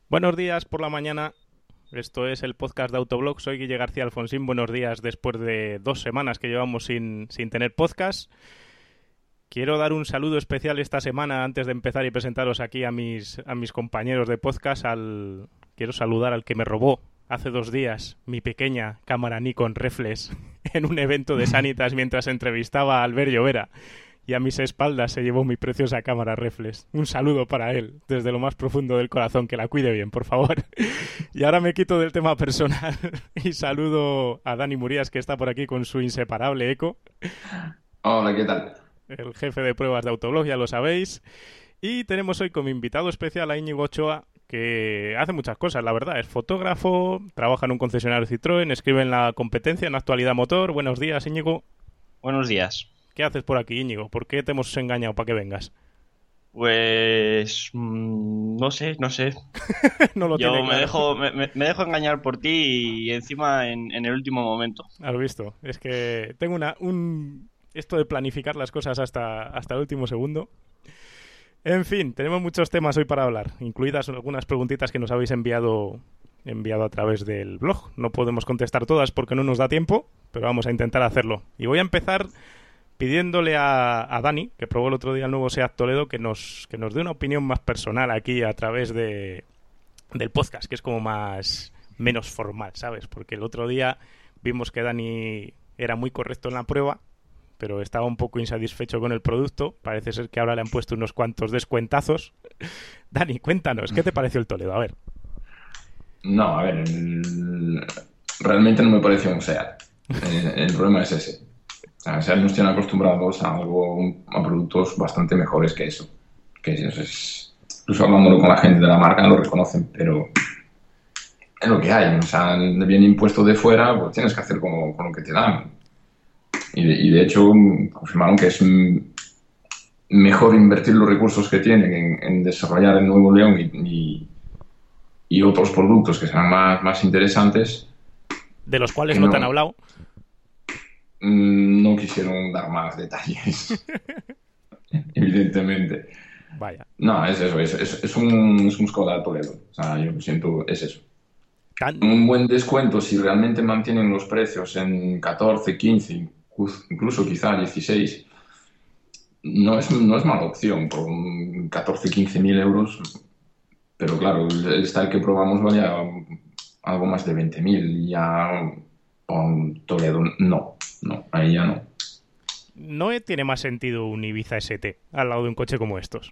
Buenos días por la mañana. Esto es el podcast de Autoblog. Soy Guille García Alfonsín. Buenos días después de 2 semanas que llevamos sin tener podcast. Quiero dar un saludo especial esta semana antes de empezar y presentaros aquí a mis compañeros de podcast. Quiero saludar al que me robó hace 2 días mi pequeña cámara Nikon Reflex en un evento de Sanitas mientras entrevistaba a Albert Llovera. Y a mis espaldas se llevó mi preciosa cámara reflex. Un saludo para él, desde lo más profundo del corazón, que la cuide bien, por favor. Y ahora me quito del tema personal y saludo a Dani Murías, que está por aquí con su inseparable eco, Hola, ¿qué tal? el jefe de pruebas de Autoblog, ya lo sabéis. Y tenemos hoy como invitado especial a Íñigo Ochoa, que hace muchas cosas, la verdad. Es fotógrafo, trabaja en un concesionario Citroën, escribe en La Competencia, en Actualidad Motor. Buenos días, Íñigo. Buenos días. ¿Qué haces por aquí, Íñigo? ¿Por qué te hemos engañado para que vengas? Pues no sé. No lo tiene Yo me claro. dejo, me dejo engañar por ti y encima en el último momento. Has visto. Es que tengo esto de planificar las cosas hasta el último segundo. En fin, tenemos muchos temas hoy para hablar, incluidas algunas preguntitas que nos habéis enviado a través del blog. No podemos contestar todas porque no nos da tiempo, pero vamos a intentar hacerlo. Y voy a empezar pidiéndole a Dani, que probó el otro día el nuevo Seat Toledo, que nos dé una opinión más personal aquí a través del podcast, que es como menos formal, ¿sabes? Porque el otro día vimos que Dani era muy correcto en la prueba, pero estaba un poco insatisfecho con el producto. Parece ser que ahora le han puesto unos cuantos descuentazos. Dani, cuéntanos, ¿qué te pareció el Toledo? A ver. No, a ver, realmente no me pareció un SEAT. El problema es ese. O sea, SEAT nos tiene acostumbrados a productos bastante mejores que eso. Que eso es, incluso hablándolo con la gente de la marca lo reconocen, pero es lo que hay. O sea, viene impuesto de fuera, pues tienes que hacer con lo que te dan. Y de hecho confirmaron que es mejor invertir los recursos que tienen en desarrollar el Nuevo León y otros productos que sean más interesantes, De los cuales que no te han no, hablado. no quisieron dar más detalles, evidentemente. Vaya. No, es eso, es un Skoda Toledo. O sea, yo lo siento, es eso. Tan... Un buen descuento si realmente mantienen los precios en 14, 15, incluso quizá 16, no es mala opción por un 14, 15 mil euros, pero claro, el style que probamos valía algo más de 20.000 y ya con Toledo no, ahí ya no. No tiene más sentido un Ibiza ST al lado de un coche como estos.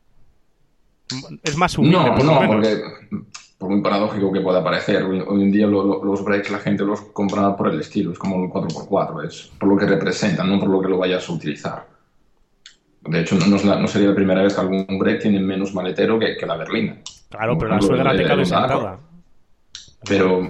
Es más humilde, No, por lo no, menos. porque por muy paradójico que pueda parecer, hoy en día los breaks la gente los compra por el estilo, es como el 4x4, es por lo que representan, no por lo que lo vayas a utilizar. De hecho, no sería la primera vez que algún break tiene menos maletero que la berlina, Claro, como por pero la ejemplo suegra te el cabe Honda sentada. Accord. Pero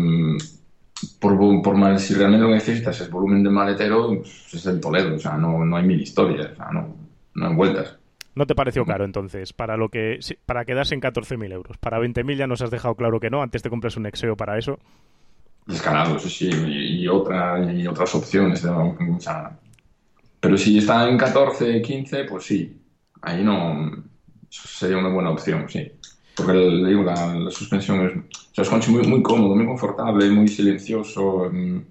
si realmente lo que necesitas es volumen de maletero, pues es el Toledo, o sea, no hay mil historias, o sea, no hay vueltas. ¿No te pareció caro entonces? Para quedarse en 14.000 euros. Para 20.000 ya nos has dejado claro que no. Antes te compras un Exeo para eso. Descarado, sí, y otras opciones, ¿no? O sea, pero si está en 14 15 pues sí, ahí no sería una buena opción, sí. Porque le digo, la suspensión o sea, es un coche muy, muy cómodo, muy confortable, muy silencioso,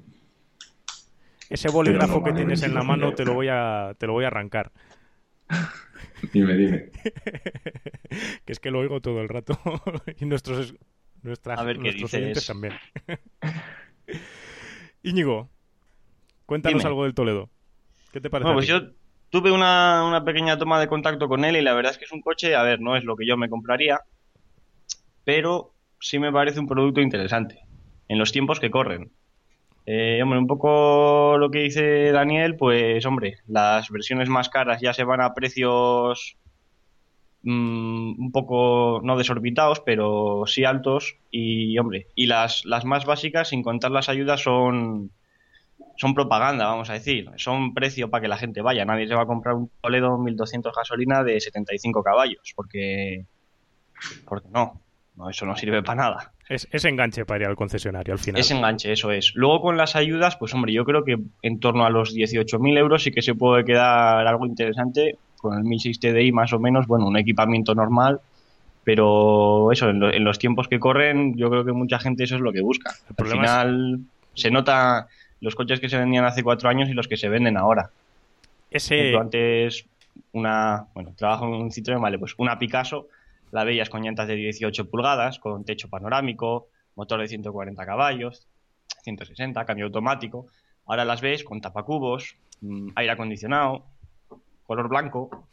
Ese pero no bolígrafo que vale tienes en la 22.000 mano euros. te lo voy a arrancar. Dime. Que es que lo oigo todo el rato. Y A ver qué nuestros oyentes dices. también. Íñigo, cuéntanos Dime. algo del Toledo. ¿Qué te parece Bueno, a pues ti? yo tuve una pequeña toma de contacto con él y la verdad es que es un coche, a ver, no es lo que yo me compraría, pero sí me parece un producto interesante en los tiempos que corren. Hombre, un poco lo que dice Daniel, pues hombre, las versiones más caras ya se van a precios un poco no desorbitados, pero sí altos y hombre, y las más básicas, sin contar las ayudas, son propaganda, vamos a decir, son precio para que la gente vaya. Nadie se va a comprar un Toledo 1200 gasolina de 75 caballos, porque no, eso no sirve para nada. Es enganche para ir al concesionario al Es final. enganche, eso es. Luego con las ayudas, pues hombre, yo creo que en torno a los 18.000 euros sí que se puede quedar algo interesante con el 1006 TDI más o menos, bueno, un equipamiento normal Pero eso, en los tiempos que corren, yo creo que mucha gente eso es lo que busca. El Al problema final se nota los coches que se vendían hace 4 años y los que se venden ahora. es Por ejemplo, ese... antes trabajo en un Citroën, vale, pues una Picasso la veías con llantas de 18 pulgadas, con techo panorámico, motor de 140 caballos, 160, cambio automático. Ahora las ves con tapacubos, aire acondicionado, color blanco,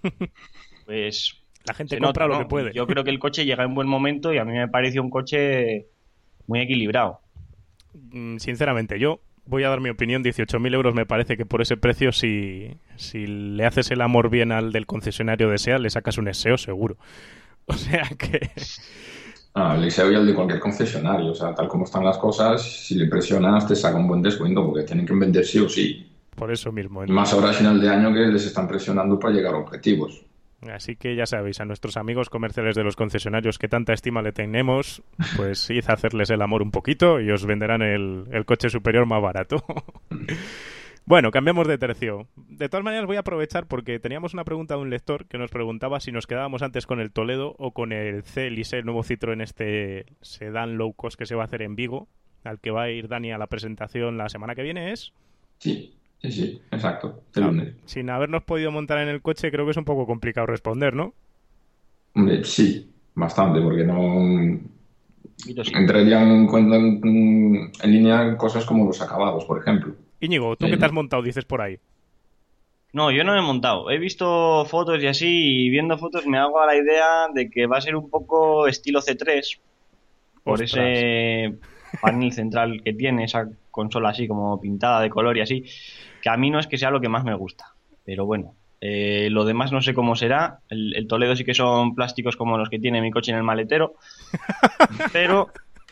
pues La gente se compra nota, lo que ¿no? puede. Yo creo que el coche llega en buen momento y a mí me pareció un coche muy equilibrado. Sinceramente, yo voy a dar mi opinión. 18.000 euros me parece que por ese precio, si le haces el amor bien al del concesionario de SEAT, le sacas un SEO seguro. O sea que... El Liceo y el de cualquier concesionario, o sea, tal como están las cosas, si le presionas te saca un buen descuento porque tienen que vender sí o sí. Por eso mismo. Y más ahora a final de año que les están presionando para llegar a objetivos. Así que ya sabéis, a nuestros amigos comerciales de los concesionarios que tanta estima le tenemos, pues id a hacerles el amor un poquito y os venderán el coche superior más barato. Bueno, cambiamos de tercio. De todas maneras voy a aprovechar porque teníamos una pregunta de un lector que nos preguntaba si nos quedábamos antes con el Toledo o con el C-Elise, el nuevo Citroën, este sedán low cost que se va a hacer en Vigo, al que va a ir Dani a la presentación la semana que viene, ¿es? Sí, sí, sí, exacto. Este Claro, lunes. sin habernos podido montar en el coche creo que es un poco complicado responder, ¿no? Hombre, sí, bastante, porque no Poquito sí. entrarían en cuenta en línea cosas como los acabados, por ejemplo. Íñigo, ¿tú qué te has montado, dices por ahí? No, yo no me he montado. He visto fotos y así, y viendo fotos me hago a la idea de que va a ser un poco estilo C3, por Ostras. ese panel central que tiene, esa consola así como pintada de color y así, que a mí no es que sea lo que más me gusta. Pero bueno, lo demás no sé cómo será. El Toledo sí que son plásticos como los que tiene mi coche en el maletero, pero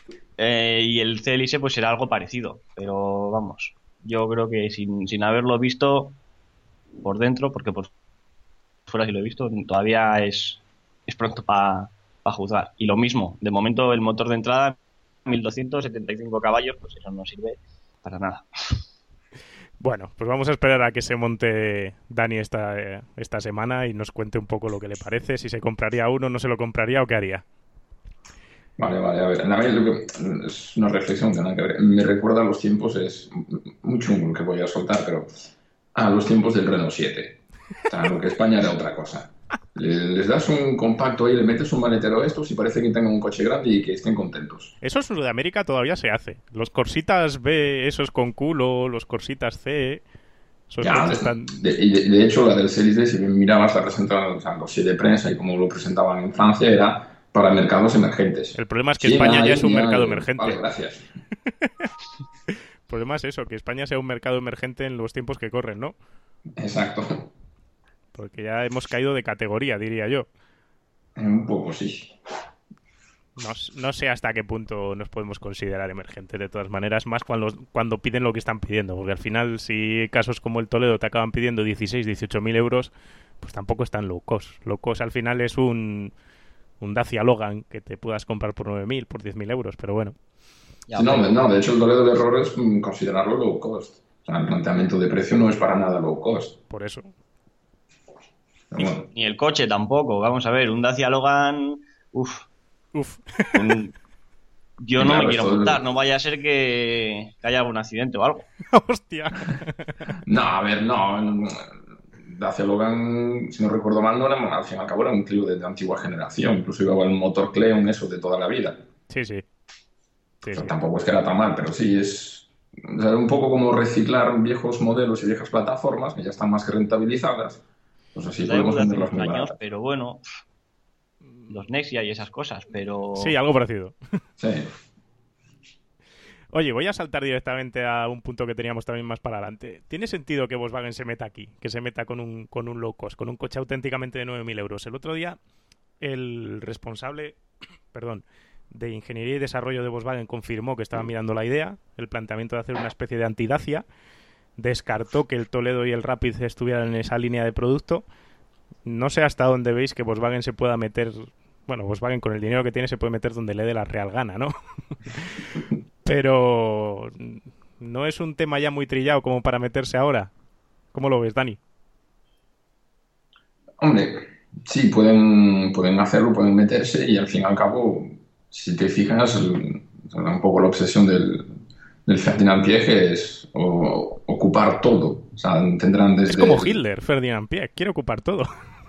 y el C-Elise pues será algo parecido. Pero vamos, yo creo que sin haberlo visto por dentro, porque por fuera sí lo he visto, todavía es pronto para juzgar. Y lo mismo, de momento el motor de entrada, 1275 caballos, pues eso no sirve para nada. Bueno, pues vamos a esperar a que se monte Dani esta semana y nos cuente un poco lo que le parece, si se compraría uno, no se lo compraría o qué haría. Vale, vale, a ver, a mí lo que es una reflexión que nada que ver. Me recuerda a los tiempos, es muy chungo lo que voy a soltar, pero a los tiempos del Renault 7. O sea, lo que España era otra cosa. Les das un compacto ahí, le metes un maletero a estos y parece que tengan un coche grande y que estén contentos. Eso en Sudamérica todavía se hace. Los Corsitas B, esos con culo, los Corsitas C, esos Ya, coches están... de hecho, la del Series D, si bien mirabas la presentación, o sea, los de prensa y cómo lo presentaban en Francia, era para mercados emergentes. El problema es que China, España ya es un India, mercado emergente. Vale, gracias. El problema es eso, que España sea un mercado emergente en los tiempos que corren, ¿no? Exacto. Porque ya hemos caído de categoría, diría yo. Un poco, sí. No sé hasta qué punto nos podemos considerar emergentes, de todas maneras, más cuando piden lo que están pidiendo, porque al final, si casos como el Toledo te acaban pidiendo 16, 18.000 euros, pues tampoco es tan low cost. Low cost al final es un Dacia Logan que te puedas comprar por 9.000, por 10.000 euros, pero bueno. Sí, no, de hecho, el Toledo del error es considerarlo low cost. O sea, el planteamiento de precio no es para nada low cost. Por eso. Pero bueno. Ni el coche tampoco. Vamos a ver, un Dacia Logan, uff. Uf. Yo no me quiero montar, no vaya a ser que haya algún accidente o algo. Hostia. No, a ver, no. Dacia Logan, si no recuerdo mal, no era, al fin y al cabo era un Clio de antigua generación. Incluso llevaba el motor Cleon, eso de toda la vida. Sí, sí. O sea, tampoco es que era tan mal, pero sí es, o sea, un poco como reciclar viejos modelos y viejas plataformas que ya están más que rentabilizadas. Pues así podemos De hace venderlas unos muy años, baratas. pero bueno, los Nexia y esas cosas, pero... Sí, algo parecido. Sí. Oye, voy a saltar directamente a un punto que teníamos también más para adelante. ¿Tiene sentido que Volkswagen se meta aquí? Que se meta con un low cost, con un coche auténticamente de 9.000 euros. El otro día, el responsable, perdón, de ingeniería y desarrollo de Volkswagen confirmó que estaba mirando la idea, el planteamiento de hacer una especie de antidacia. Descartó que el Toledo y el Rapid estuvieran en esa línea de producto. No sé hasta dónde veis que Volkswagen se pueda meter... Bueno, Volkswagen con el dinero que tiene se puede meter donde le dé la real gana, ¿no? Pero no es un tema ya muy trillado como para meterse ahora. ¿Cómo lo ves, Dani? Hombre, Sí, pueden hacerlo, pueden meterse y al fin y al cabo, si te fijas, un poco la obsesión del Ferdinand Piëch es ocupar todo. O sea, tendrán Es desde como Hitler, Ferdinand Pieck, quiere ocupar todo.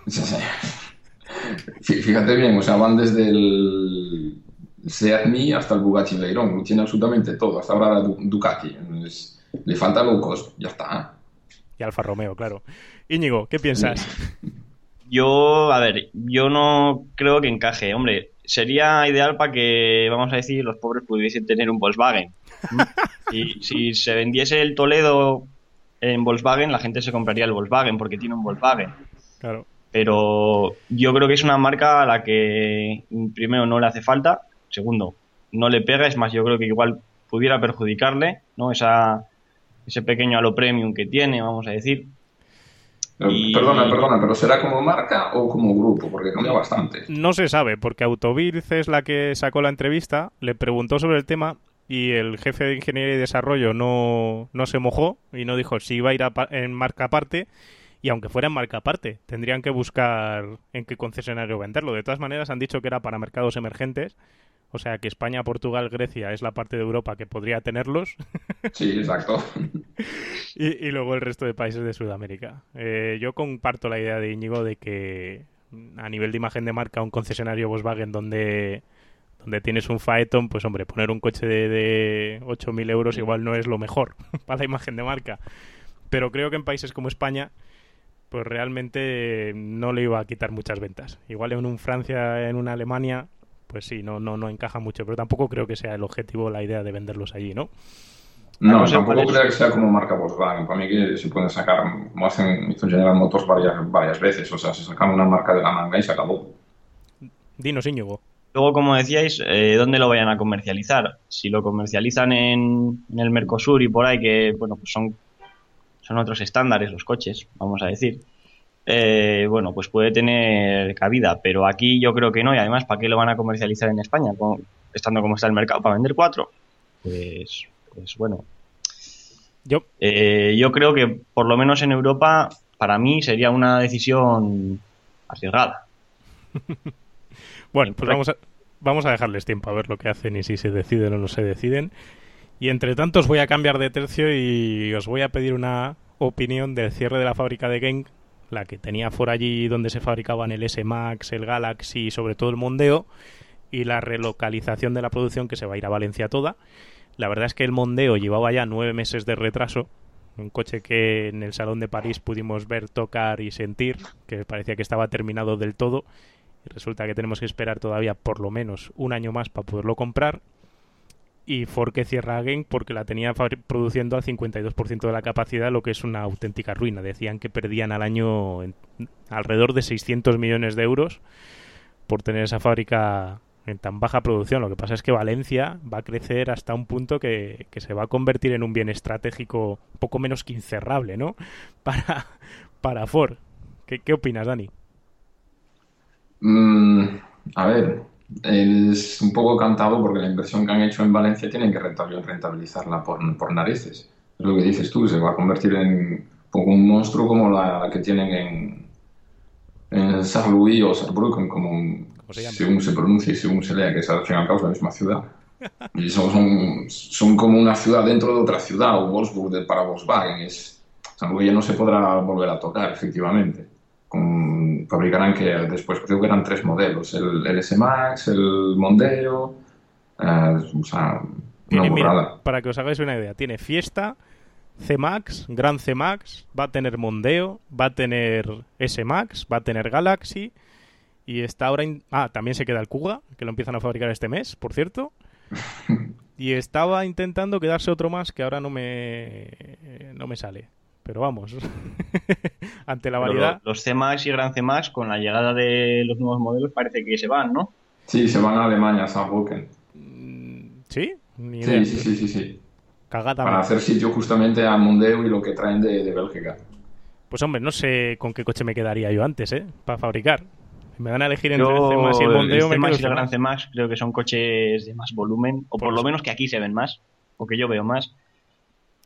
Fíjate bien, o sea, van desde el Seat Mii hasta el Bugatti Veyron, lo tiene absolutamente todo, hasta ahora la Ducati. Le falta low cost, ya está. Y Alfa Romeo, claro. Íñigo, ¿qué piensas? Yo, a ver, yo no creo que encaje. Hombre, sería ideal para que, vamos a decir, los pobres pudiesen tener un Volkswagen. ¿Mm? Si se vendiese el Toledo en Volkswagen, la gente se compraría el Volkswagen porque tiene un Volkswagen. Claro. Pero yo creo que es una marca a la que, primero, no le hace falta. Segundo, no le pega. Es más, yo creo que igual pudiera perjudicarle, ¿no? Ese pequeño halo premium que tiene, vamos a decir. Perdona, pero ¿será como marca o como grupo? Porque cambia No, bastante. no se sabe, porque Autobild es la que sacó la entrevista, le preguntó sobre el tema y el jefe de ingeniería y desarrollo no se mojó y no dijo si iba a ir en marca aparte. Y aunque fuera en marca aparte, tendrían que buscar en qué concesionario venderlo. De todas maneras, han dicho que era para mercados emergentes. O sea, que España, Portugal, Grecia es la parte de Europa que podría tenerlos. Sí, exacto. Y luego el resto de países de Sudamérica. Yo comparto la idea de Íñigo de que a nivel de imagen de marca un concesionario Volkswagen donde tienes un Phaeton, pues hombre, poner un coche de 8.000 euros igual no es lo mejor para la imagen de marca. Pero creo que en países como España pues realmente no le iba a quitar muchas ventas. Igual en un Francia, en una Alemania, pues sí, no encaja mucho, pero tampoco creo que sea el objetivo la idea de venderlos allí, ¿no? No, tampoco creo que sea como marca Volkswagen. Para mí que se pueden sacar, como hizo General Motors varias veces. O sea, se sacan una marca de la manga y se acabó. Dinos, Íñigo. Luego, como decíais, ¿dónde lo vayan a comercializar? Si lo comercializan en el Mercosur y por ahí, que bueno, pues son otros estándares los coches, vamos a decir. Bueno, pues puede tener cabida, pero aquí yo creo que no, y además, ¿para qué lo van a comercializar en España? Estando como está el mercado, ¿para vender cuatro? Pues bueno. Yo Yo creo que por lo menos en Europa, para mí sería una decisión arriesgada. Bueno, pues vamos a dejarles tiempo a ver lo que hacen y si se deciden o no se deciden. Y entre tanto os voy a cambiar de tercio y os voy a pedir una opinión del cierre de la fábrica de Genk, la que tenía por allí donde se fabricaban el S-Max, el Galaxy y sobre todo el Mondeo, y la relocalización de la producción que se va a ir a Valencia toda. La verdad es que el Mondeo llevaba ya 9 meses de retraso, un coche que en el Salón de París pudimos ver, tocar y sentir, que parecía que estaba terminado del todo, y resulta que tenemos que esperar todavía por lo menos un año más para poderlo comprar. Y Ford que cierra Genk porque la tenía produciendo al 52% de la capacidad, lo que es una auténtica ruina. Decían que perdían al año alrededor de 600 millones de euros por tener esa fábrica en tan baja producción. Lo que pasa es que Valencia va a crecer hasta un punto que se va a convertir en un bien estratégico poco menos que incerrable, ¿no? Para Ford. ¿Qué opinas, Dani? A ver, es un poco cantado porque la inversión que han hecho en Valencia tienen que rentabilizarla por narices. Es lo que dices tú, se va a convertir en un poco un monstruo como la que tienen en Saarlouis o Saarbrücken, Se llama? según se pronuncia y según se lea, que es al fin y al cabo la misma ciudad. Y son como una ciudad dentro de otra ciudad, o Wolfsburg para Volkswagen. Saarlouis ya no se podrá volver a tocar, efectivamente. Fabricarán que después creo que eran 3 modelos, el S-Max, el Mondeo, o sea, una burrada. Mira, para que os hagáis una idea, tiene Fiesta, C-Max, Gran C-Max, va a tener Mondeo, va a tener S-Max, va a tener Galaxy y está ahora... también se queda el Kuga, que lo empiezan a fabricar este mes, por cierto. Y estaba intentando quedarse otro más que ahora no me sale. Pero vamos, ante la variedad... Los C-Max y Gran C-Max, con la llegada de los nuevos modelos, parece que se van, ¿no? Sí, se van a Alemania, a Saarbrücken. ¿Sí? Ni idea. Sí. Cagada. Para hacer sitio justamente a Mondeo y lo que traen de Bélgica. Pues hombre, no sé con qué coche me quedaría yo antes, para fabricar. Me van a elegir entre el C-Max y el Mondeo. El C-Max y el Gran C-Max creo que son coches de más volumen, o por lo menos que aquí se ven más, o que yo veo más.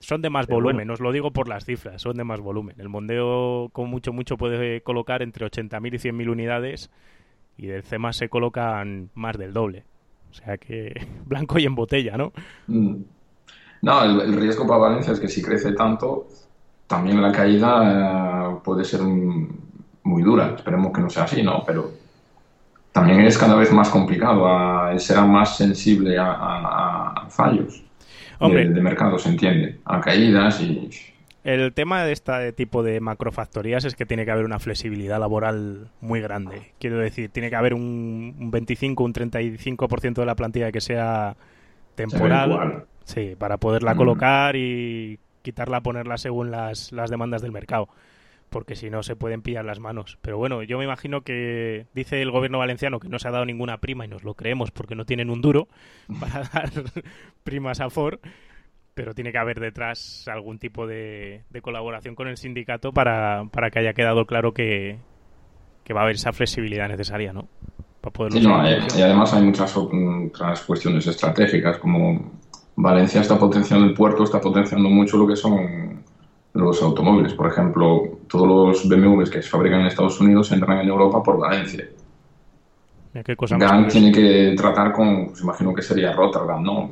Son de más Pero volumen, bueno. os lo digo por las cifras, son de más volumen. El Mondeo, como mucho, puede colocar entre 80.000 y 100.000 unidades y del C++ se colocan más del doble. O sea que blanco y en botella, ¿no? Mm. No, el riesgo para Valencia es que si crece tanto, también la caída puede ser muy dura. Esperemos que no sea así, ¿no? Pero también es cada vez más complicado, será más sensible a fallos Hombre, de mercado, se entiende, a caídas y... el tema de este tipo de macrofactorías es que tiene que haber una flexibilidad laboral muy grande. Quiero decir, tiene que haber un 25, un 35% de la plantilla que sea temporal, eventual. sí, para poderla Mm. colocar y quitarla, ponerla según las demandas del mercado. Porque si no se pueden pillar las manos. Pero bueno, yo me imagino que dice el gobierno valenciano que no se ha dado ninguna prima y nos lo creemos porque no tienen un duro para dar primas a Ford, pero tiene que haber detrás algún tipo de colaboración con el sindicato para que haya quedado claro que va a haber esa flexibilidad necesaria, ¿no? Para poderlo Sí, seguir no, y produciendo. además hay muchas otras cuestiones estratégicas, como Valencia está potenciando el puerto, está potenciando mucho lo que son los automóviles. Por ejemplo, todos los BMWs que se fabrican en Estados Unidos entran en Europa por Valencia. Mira qué cosa más GAN curiosa. tiene que tratar con, pues imagino que sería Rotterdam, ¿no?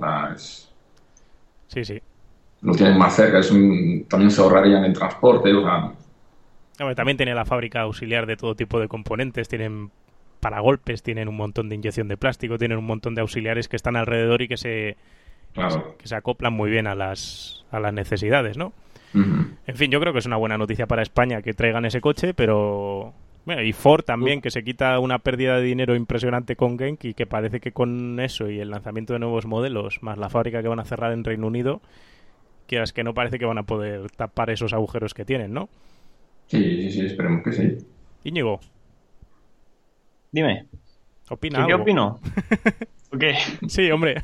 Sí, sí. Lo tienen más cerca, también se ahorrarían en transporte, o sea, Hombre, también tiene la fábrica auxiliar de todo tipo de componentes, tienen paragolpes, tienen un montón de inyección de plástico, tienen un montón de auxiliares que están alrededor y claro. que se acoplan muy bien a las necesidades, ¿no? Ujú. En fin, yo creo que es una buena noticia para España que traigan ese coche, pero... Bueno, y Ford también, que se quita una pérdida de dinero impresionante con Genk y que parece que con eso y el lanzamiento de nuevos modelos, más la fábrica que van a cerrar en Reino Unido, quieras que no parece que van a poder tapar esos agujeros que tienen, ¿no? Sí, sí, sí, esperemos que sí. Íñigo, Dime, opina ¿qué algo. opino? ¿O qué? Sí, hombre.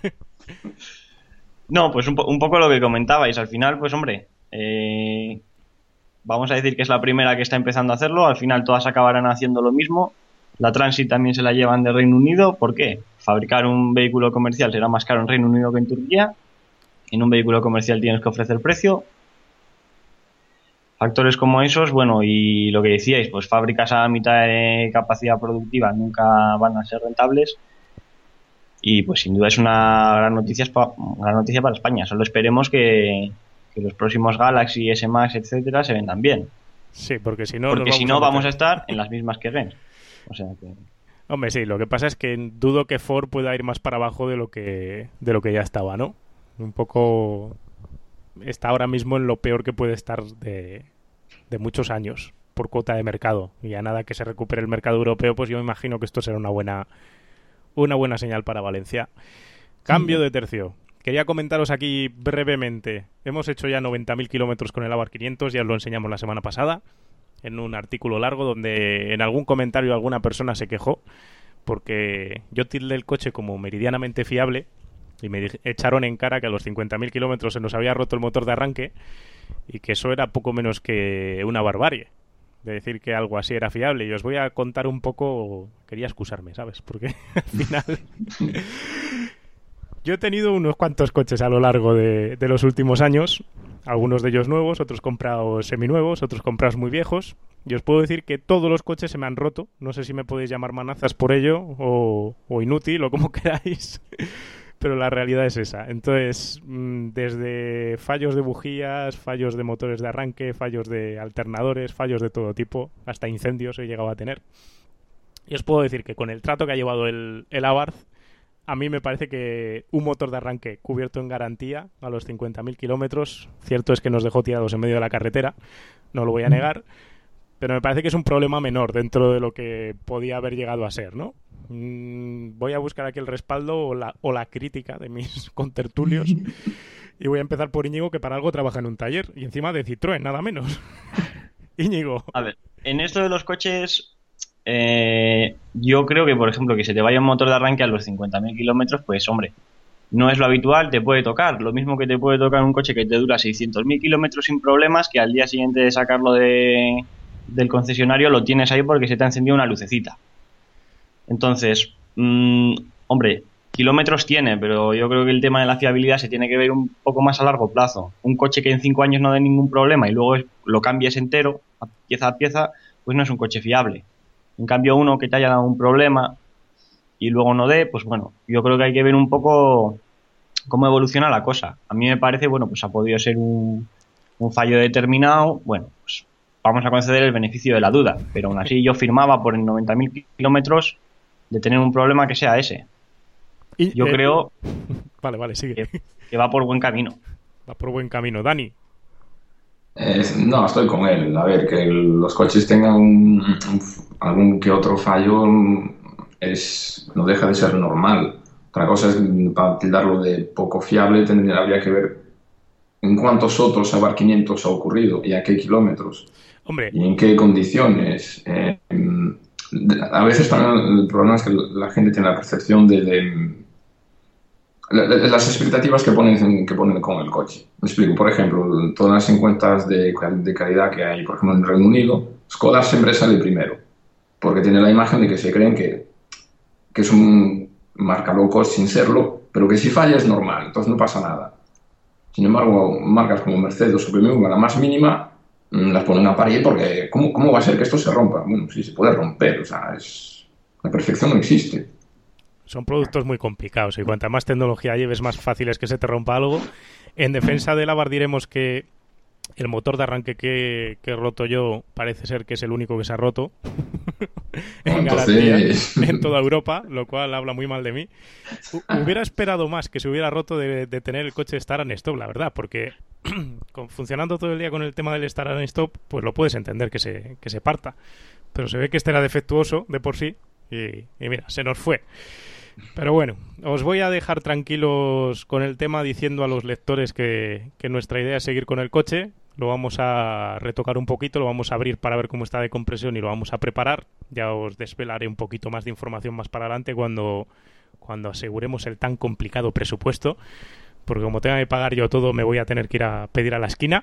No, pues un poco lo que comentabais. Al final, pues hombre, vamos a decir que es la primera que está empezando a hacerlo. Al final todas acabarán haciendo lo mismo. La Transit también se la llevan de Reino Unido. ¿Por qué? Fabricar un vehículo comercial será más caro en Reino Unido que en Turquía. En un vehículo comercial tienes que ofrecer precio. Factores como esos, bueno, y lo que decíais, pues fábricas a mitad de capacidad productiva nunca van a ser rentables. Y pues sin duda es una gran noticia para España. Solo esperemos que los próximos Galaxy, S Max, etcétera, se vendan bien. Sí, porque si no nos Porque si vamos a no vamos a meter. estar en las mismas que Gens. O sea que... Hombre, sí, lo que pasa es que dudo que Ford pueda ir más para abajo de lo que ya estaba, ¿no? Un poco está ahora mismo en lo peor que puede estar de muchos años por cuota de mercado. Y a nada que se recupere el mercado europeo, pues yo me imagino que esto será una buena señal para Valencia. Cambio de tercio. Quería comentaros aquí brevemente. Hemos hecho ya 90.000 kilómetros con el Abarth 500, ya os lo enseñamos la semana pasada, en un artículo largo donde en algún comentario alguna persona se quejó porque yo tildé el coche como meridianamente fiable y me echaron en cara que a los 50.000 kilómetros se nos había roto el motor de arranque y que eso era poco menos que una barbarie de decir que algo así era fiable. Y os voy a contar un poco, quería excusarme, ¿sabes? Porque al final yo he tenido unos cuantos coches a lo largo de los últimos años, algunos de ellos nuevos, otros comprados seminuevos, otros comprados muy viejos. Y os puedo decir que todos los coches se me han roto. No sé si me podéis llamar manazas por ello o inútil o como queráis. Pero la realidad es esa. Entonces, desde fallos de bujías, fallos de motores de arranque, fallos de alternadores, fallos de todo tipo, hasta incendios he llegado a tener. Y os puedo decir que con el trato que ha llevado el Abarth, a mí me parece que un motor de arranque cubierto en garantía a los 50.000 kilómetros, cierto es que nos dejó tirados en medio de la carretera, no lo voy a negar, pero me parece que es un problema menor dentro de lo que podía haber llegado a ser, ¿no? Voy a buscar aquí el respaldo o la crítica de mis contertulios y voy a empezar por Íñigo, que para algo trabaja en un taller y encima de Citroën, nada menos. Íñigo. A ver, en esto de los coches, yo creo que, por ejemplo, que se te vaya un motor de arranque a los 50.000 kilómetros, pues hombre, no es lo habitual, te puede tocar. Lo mismo que te puede tocar un coche que te dura 600.000 kilómetros sin problemas, que al día siguiente de sacarlo del concesionario lo tienes ahí porque se te ha encendido una lucecita. Entonces, hombre, kilómetros tiene, pero yo creo que el tema de la fiabilidad se tiene que ver un poco más a largo plazo. Un coche que en 5 años no dé ningún problema y luego lo cambies entero, a pieza, pues no es un coche fiable. En cambio, uno que te haya dado un problema y luego no dé, pues bueno, yo creo que hay que ver un poco cómo evoluciona la cosa. A mí me parece, bueno, pues ha podido ser un fallo determinado, bueno, pues vamos a conceder el beneficio de la duda, pero aún así yo firmaba por en 90.000 kilómetros de tener un problema que sea ese. Y, yo creo vale, sigue. Que va por buen camino. Va por buen camino. Dani. No, estoy con él. A ver, que los coches tengan algún que otro fallo no deja de ser normal. Otra cosa es, para tildarlo de poco fiable, habría que ver en cuántos otros abarquimientos ha ocurrido y a qué kilómetros. Hombre. Y en qué condiciones. A veces también el problema es que la gente tiene la percepción de las expectativas que ponen con el coche. Me explico. Por ejemplo, todas las encuestas de calidad que hay, por ejemplo, en el Reino Unido, Skoda siempre sale primero, porque tiene la imagen de que se creen que es un marca low cost sin serlo, pero que si falla es normal, entonces no pasa nada. Sin embargo, marcas como Mercedes o BMW, a la más mínima, las ponen a parir porque ¿cómo va a ser que esto se rompa? Bueno, sí, se puede romper, o sea, la perfección no existe. Son productos muy complicados y cuanta más tecnología lleves, más fácil es que se te rompa algo. En defensa de Abarth diremos que el motor de arranque que he roto yo parece ser que es el único que se ha roto en garantía en toda Europa, lo cual habla muy mal de mí. Hubiera esperado más que se hubiera roto de tener el coche Start and Stop, la verdad, porque funcionando todo el día con el tema del Start and Stop, pues lo puedes entender que se parta. Pero se ve que este era defectuoso de por sí y mira, se nos fue. Pero bueno, os voy a dejar tranquilos con el tema diciendo a los lectores que nuestra idea es seguir con el coche. Lo vamos a retocar un poquito, lo vamos a abrir para ver cómo está de compresión y lo vamos a preparar. Ya os desvelaré un poquito más de información más para adelante cuando aseguremos el tan complicado presupuesto. Porque como tenga que pagar yo todo, me voy a tener que ir a pedir a la esquina.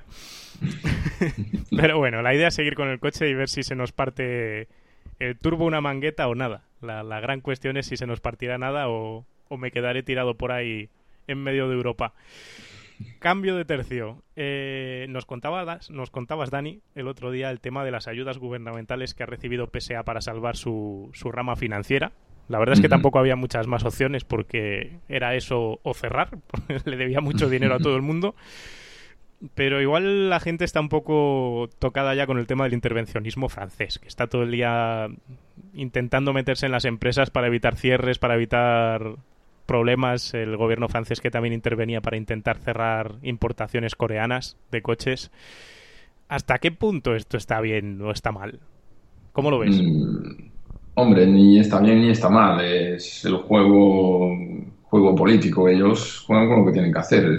Pero bueno, la idea es seguir con el coche y ver si se nos parte el turbo, una mangueta o nada. La gran cuestión es si se nos partirá nada o me quedaré tirado por ahí en medio de Europa. Cambio de tercio. Nos contabas, Dani, el otro día el tema de las ayudas gubernamentales que ha recibido PSA para salvar su rama financiera. La verdad es que tampoco había muchas más opciones porque era eso o cerrar. Le debía mucho dinero a todo el mundo. Pero igual la gente está un poco tocada ya con el tema del intervencionismo francés, que está todo el día intentando meterse en las empresas para evitar cierres, para evitar problemas. El gobierno francés que también intervenía para intentar cerrar importaciones coreanas de coches. ¿Hasta qué punto esto está bien o está mal? ¿Cómo lo ves? Hombre, ni está bien ni está mal. Es el juego político. Ellos juegan con lo que tienen que hacer.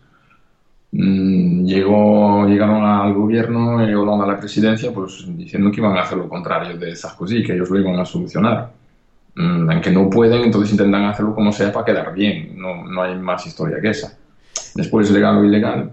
Llegaron al gobierno y Hollande a la presidencia pues diciendo que iban a hacer lo contrario de Sarkozy, que ellos lo iban a solucionar. Aunque no pueden, entonces intentan hacerlo como sea para quedar bien. No hay más historia que esa. Después, legal o ilegal.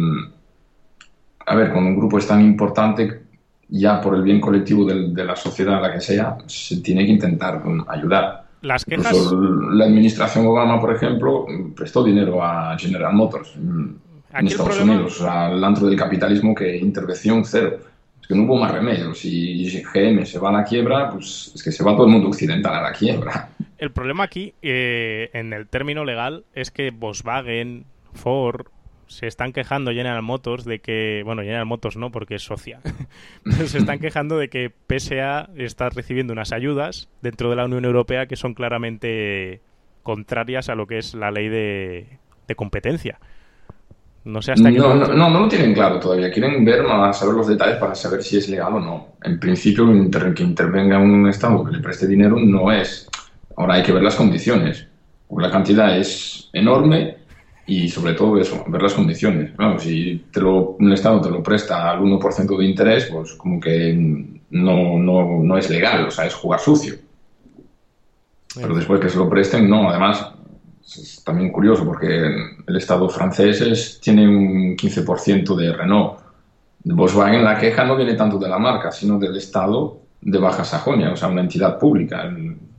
A ver, cuando un grupo es tan importante, ya por el bien colectivo de la sociedad a la que sea, se tiene que intentar ayudar. Las quejas... Incluso la administración Obama, por ejemplo, prestó dinero a General Motors en Estados Unidos, al antro del capitalismo, que intervención cero. Es que no hubo más remedio. Si GM se va a la quiebra, pues es que se va todo el mundo occidental a la quiebra. El problema aquí, en el término legal, es que Volkswagen, Ford, se están quejando, General Motors, de que... Bueno, General Motors no, porque es socia. Pero se están quejando de que PSA está recibiendo unas ayudas dentro de la Unión Europea que son claramente contrarias a lo que es la ley de competencia. No sé hasta qué punto... No lo tienen claro todavía. Quieren saber los detalles para saber si es legal o no. En principio, que intervenga un Estado que le preste dinero no es. Ahora hay que ver las condiciones. Porque la cantidad es enorme y, sobre todo, eso, ver las condiciones. Claro, si un Estado te lo presta al 1% de interés, pues como que no es legal, o sea, es jugar sucio. Pero después que se lo presten, no. Además... Es también curioso porque el Estado francés tiene un 15% de Renault. Volkswagen, la queja no viene tanto de la marca, sino del Estado de Baja Sajonia, o sea, una entidad pública.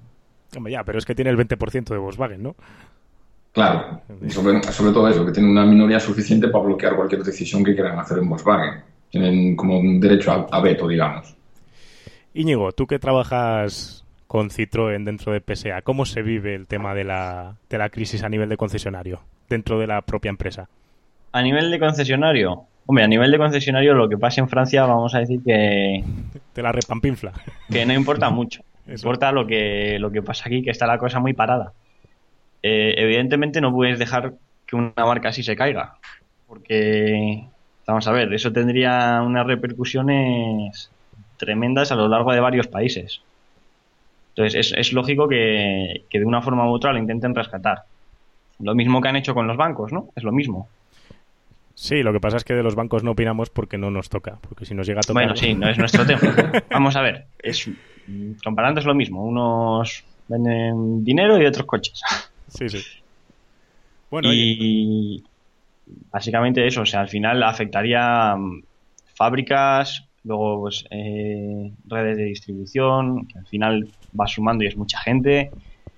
Hombre, ya, pero es que tiene el 20% de Volkswagen, ¿no? Claro, sobre todo eso, que tienen una minoría suficiente para bloquear cualquier decisión que quieran hacer en Volkswagen. Tienen como un derecho a veto, digamos. Íñigo, tú que trabajas con Citroën dentro de PSA, ¿cómo se vive el tema de la crisis a nivel de concesionario dentro de la propia empresa? A nivel de concesionario, hombre, a nivel de concesionario lo que pasa en Francia, vamos a decir Te la repampinfla. que no importa mucho. Eso. Importa lo que pasa aquí, que está la cosa muy parada. Evidentemente no puedes dejar que una marca así se caiga, porque, vamos a ver, eso tendría unas repercusiones tremendas a lo largo de varios países. Entonces es lógico que de una forma u otra lo intenten rescatar. Lo mismo que han hecho con los bancos, ¿no? Es lo mismo. Sí, lo que pasa es que de los bancos no opinamos porque no nos toca, porque si nos llega a tocar... Bueno, sí, no es nuestro tema. Vamos a ver, comparando es lo mismo. Unos venden dinero y otros coches. Sí, sí. Bueno, Y básicamente eso, o sea, al final afectaría fábricas, luego pues, redes de distribución, que al final va sumando y es mucha gente,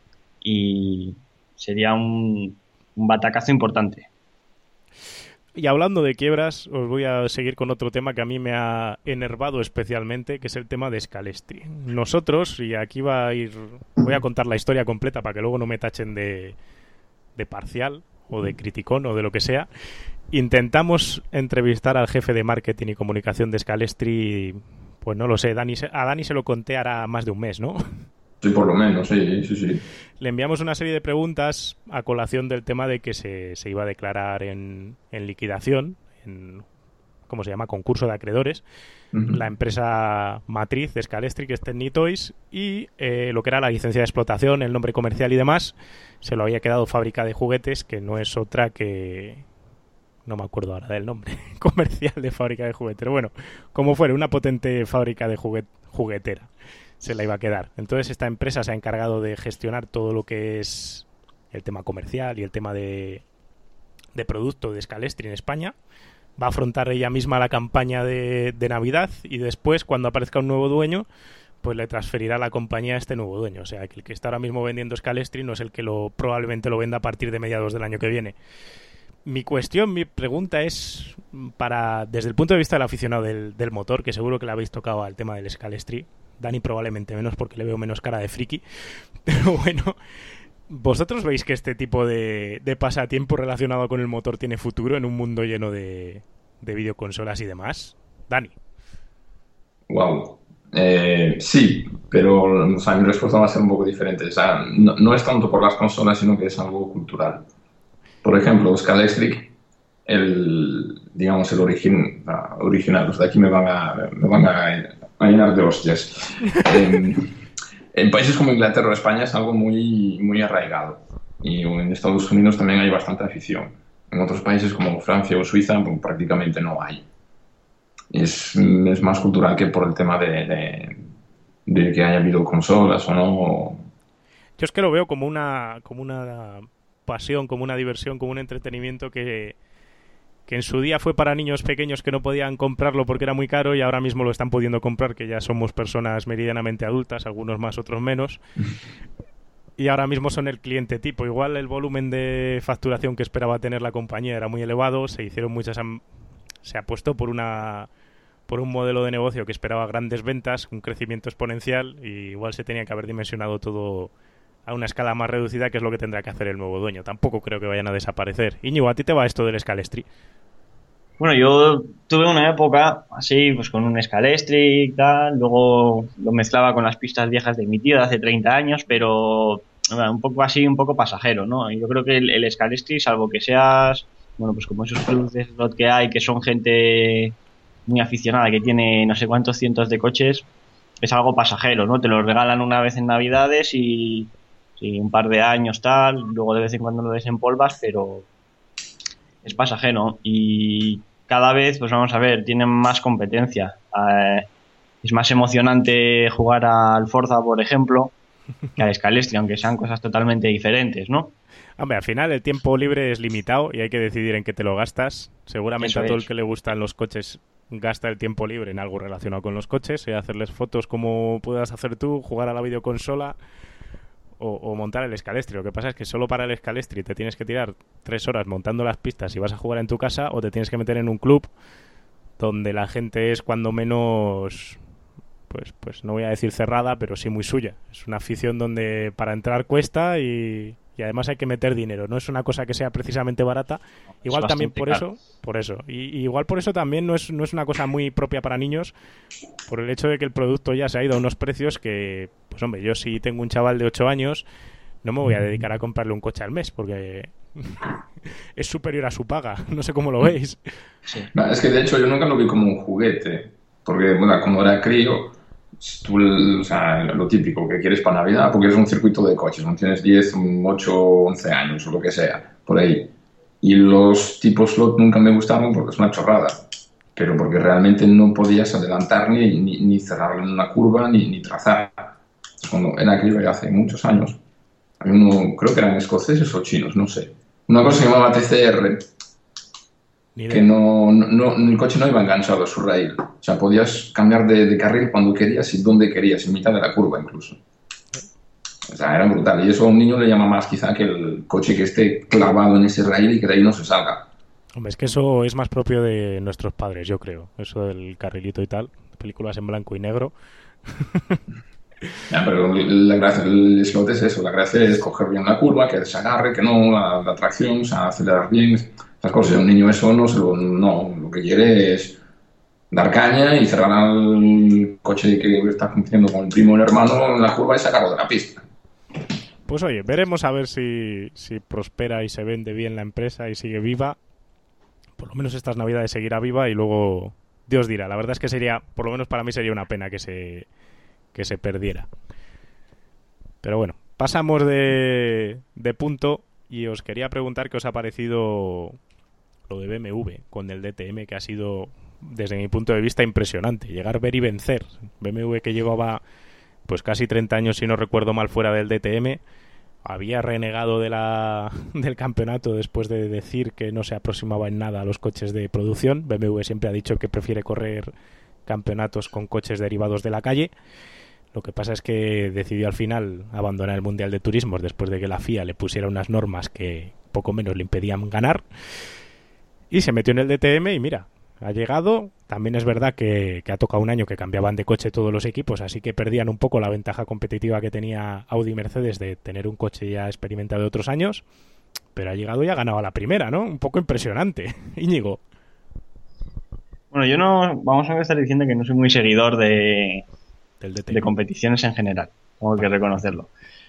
y sería un batacazo importante. y hablando de quiebras, os voy a seguir con otro tema que a mí me ha enervado especialmente, que es el tema de Scalestri. Nosotros, y aquí voy a contar la historia completa para que luego no me tachen de parcial o de criticón o de lo que sea. Intentamos entrevistar al jefe de marketing y comunicación de Scalestri, pues no lo sé, a Dani se lo conté hará más de un mes, ¿no? Sí, por lo menos, sí. Le enviamos una serie de preguntas a colación del tema de que se iba a declarar en liquidación, en, ¿cómo se llama?, concurso de acreedores, la empresa matriz de Scalestri, que es Tecnitoys, y lo que era la licencia de explotación, el nombre comercial y demás, se lo había quedado Fábrica de Juguetes, que no es otra que... no me acuerdo ahora del nombre comercial de Fábrica de Juguetes. Pero bueno, como fuera, una potente fábrica de juguetera se la iba a quedar. Entonces esta empresa se ha encargado de gestionar todo lo que es el tema comercial y el tema de producto de Scalestri en España. Va a afrontar ella misma la campaña de Navidad y después, cuando aparezca un nuevo dueño, pues le transferirá la compañía a este nuevo dueño. O sea, que el que está ahora mismo vendiendo Scalestri no es el que probablemente lo venda a partir de mediados del año que viene. Mi pregunta es desde el punto de vista del aficionado del motor, que seguro que le habéis tocado al tema del Scalestri. Dani probablemente menos porque le veo menos cara de friki. Pero bueno, ¿vosotros veis que este tipo de pasatiempo relacionado con el motor tiene futuro en un mundo lleno de videoconsolas y demás? Dani. Wow. Sí, pero o sea, mi respuesta va a ser un poco diferente. O sea, no es tanto por las consolas, sino que es algo cultural. Por ejemplo, Scalestri, digamos, el original, los de aquí me van a llenar de hostias. En países como Inglaterra o España es algo muy, muy arraigado. Y en Estados Unidos también hay bastante afición. En otros países como Francia o Suiza pues, prácticamente no hay. Es más cultural que por el tema de que haya habido consolas o no. Yo es que lo veo como una pasión, como una diversión, como un entretenimiento que en su día fue para niños pequeños que no podían comprarlo porque era muy caro y ahora mismo lo están pudiendo comprar, que ya somos personas meridianamente adultas, algunos más, otros menos. Y ahora mismo son el cliente tipo. Igual el volumen de facturación que esperaba tener la compañía era muy elevado, se apostó por un modelo de negocio que esperaba grandes ventas, un crecimiento exponencial, y igual se tenía que haber dimensionado todo a una escala más reducida, que es lo que tendrá que hacer el nuevo dueño. Tampoco creo que vayan a desaparecer. Íñigo, ¿a ti te va esto del Scalestri? Bueno, yo tuve una época así, pues con un Scalestri y tal, luego lo mezclaba con las pistas viejas de mi tío de hace 30 años, pero bueno, un poco así, un poco pasajero, ¿no? Yo creo que el Scalestri, salvo que seas, bueno, pues como esos clubs de slot que hay, que son gente muy aficionada, que tiene no sé cuántos cientos de coches, es algo pasajero, ¿no? Te lo regalan una vez en Navidades y un par de años tal, luego de vez en cuando lo desempolvas, pero es pasajero. Y cada vez, pues vamos a ver, tienen más competencia. Es más emocionante jugar al Forza, por ejemplo, que al Scalestri, aunque sean cosas totalmente diferentes, ¿no? Hombre, al final el tiempo libre es limitado y hay que decidir en qué te lo gastas. Seguramente a todo el que le gustan los coches gasta el tiempo libre en algo relacionado con los coches, hacerles fotos como puedas hacer tú, jugar a la videoconsola o montar el Scalestri. Lo que pasa es que solo para el Scalestri te tienes que tirar 3 horas montando las pistas si vas a jugar en tu casa, o te tienes que meter en un club donde la gente es cuando menos, pues no voy a decir cerrada, pero sí muy suya. Es una afición donde para entrar cuesta y además hay que meter dinero. No es una cosa que sea precisamente barata. Igual también por eso. Y igual por eso también no es una cosa muy propia para niños, por el hecho de que el producto ya se ha ido a unos precios que, pues hombre, yo si tengo un chaval de 8 años, no me voy a dedicar a comprarle un coche al mes, porque es superior a su paga. No sé cómo lo veis. Sí. No, es que de hecho yo nunca lo vi como un juguete, porque bueno, cuando era crío, tú, o sea, lo típico que quieres para Navidad, porque es un circuito de coches, no tienes 10, 8, 11 años o lo que sea, por ahí. Y los tipos slot nunca me gustaron porque es una chorrada, pero porque realmente no podías adelantar ni cerrar en una curva ni trazar. Entonces, cuando era crío, ya hace muchos años, había uno, creo que eran escoceses o chinos, no sé. Una cosa que se llamaba TCR, que el coche no iba enganchado a su raíl. O sea, podías cambiar de carril cuando querías y donde querías, en mitad de la curva incluso. O sea, era brutal. Y eso a un niño le llama más quizá que el coche que esté clavado en ese raíl y que de ahí no se salga. Hombre, es que eso es más propio de nuestros padres, yo creo. Eso del carrilito y tal. Películas en blanco y negro. Ya, pero la gracia del slot es eso. La gracia es coger bien la curva, que se agarre, que no, la tracción, o sea, acelerar bien. Esas cosas. Un niño eso no, lo que quiere es dar caña y cerrar al coche que está compitiendo con el primo o el hermano en la curva y sacarlo de la pista. Pues oye, veremos a ver si prospera y se vende bien la empresa y sigue viva. Por lo menos estas navidades seguirá viva y luego Dios dirá. La verdad es que sería, por lo menos para mí sería una pena que se perdiera. Pero bueno, pasamos de punto y os quería preguntar qué os ha parecido lo de BMW con el DTM, que ha sido, desde mi punto de vista, impresionante. Llegar, ver y vencer. BMW, que llevaba pues casi 30 años, si no recuerdo mal, fuera del DTM, había renegado del campeonato después de decir que no se aproximaba en nada a los coches de producción. BMW siempre ha dicho que prefiere correr campeonatos con coches derivados de la calle. Lo que pasa es que decidió al final abandonar el Mundial de Turismos después de que la FIA le pusiera unas normas que poco menos le impedían ganar. Y se metió en el DTM y mira, ha llegado. También es verdad que ha tocado un año que cambiaban de coche todos los equipos, así que perdían un poco la ventaja competitiva que tenía Audi y Mercedes de tener un coche ya experimentado de otros años. Pero ha llegado y ha ganado a la primera, ¿no? Un poco impresionante. Íñigo. Bueno, yo no, vamos a estar diciendo que no soy muy seguidor de competiciones en general, tengo que reconocerlo.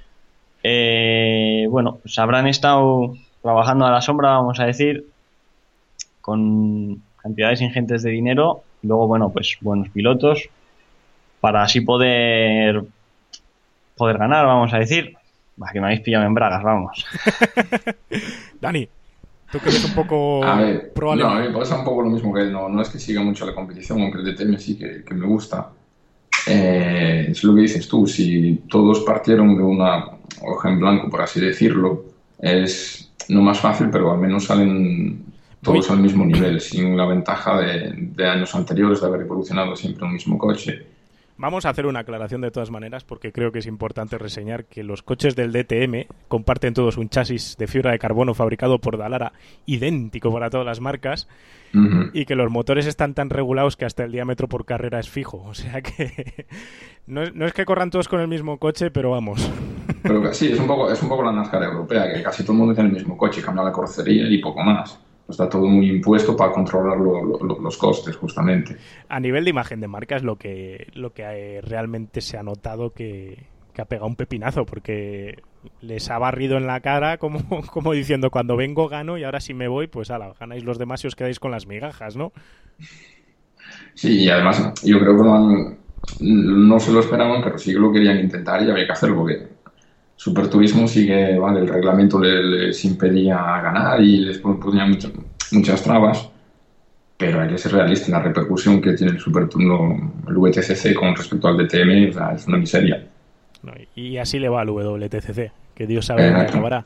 Bueno, pues habrán estado trabajando a la sombra, vamos a decir, con cantidades ingentes de dinero, y luego, bueno, pues buenos pilotos, para así poder ganar, vamos a decir. Que me habéis pillado en bragas, vamos. Dani, tú que eres un poco probable. No, a mí me pasa un poco lo mismo que él. No es que siga mucho la competición, aunque el DTM sí que me gusta. Es lo que dices tú, si todos partieron de una hoja en blanco, por así decirlo, es no más fácil, pero al menos salen todos al mismo nivel, sin la ventaja de años anteriores de haber evolucionado siempre un mismo coche. Vamos a hacer una aclaración de todas maneras, porque creo que es importante reseñar que los coches del DTM comparten todos un chasis de fibra de carbono fabricado por Dallara, idéntico para todas las marcas, y que los motores están tan regulados que hasta el diámetro por carrera es fijo. O sea que no es que corran todos con el mismo coche, pero vamos. Pero sí, es un poco la NASCAR europea, que casi todo el mundo tiene el mismo coche, cambia la carrocería y poco más. Está todo muy impuesto para controlar los costes, justamente. A nivel de imagen de marca es lo que realmente se ha notado que ha pegado un pepinazo, porque les ha barrido en la cara como diciendo, cuando vengo gano y ahora si me voy, pues ala, ganáis los demás y os quedáis con las migajas, ¿no? Sí, y además yo creo que no se lo esperaban, pero sí que lo querían intentar y había que hacerlo, porque Superturismo sí que, vale, el reglamento les impedía ganar y les ponía muchas trabas, pero hay que ser realista en la repercusión que tiene el WTCC con respecto al DTM, o sea, es una miseria. No, y así le va al WTCC, que Dios sabe dónde acabará.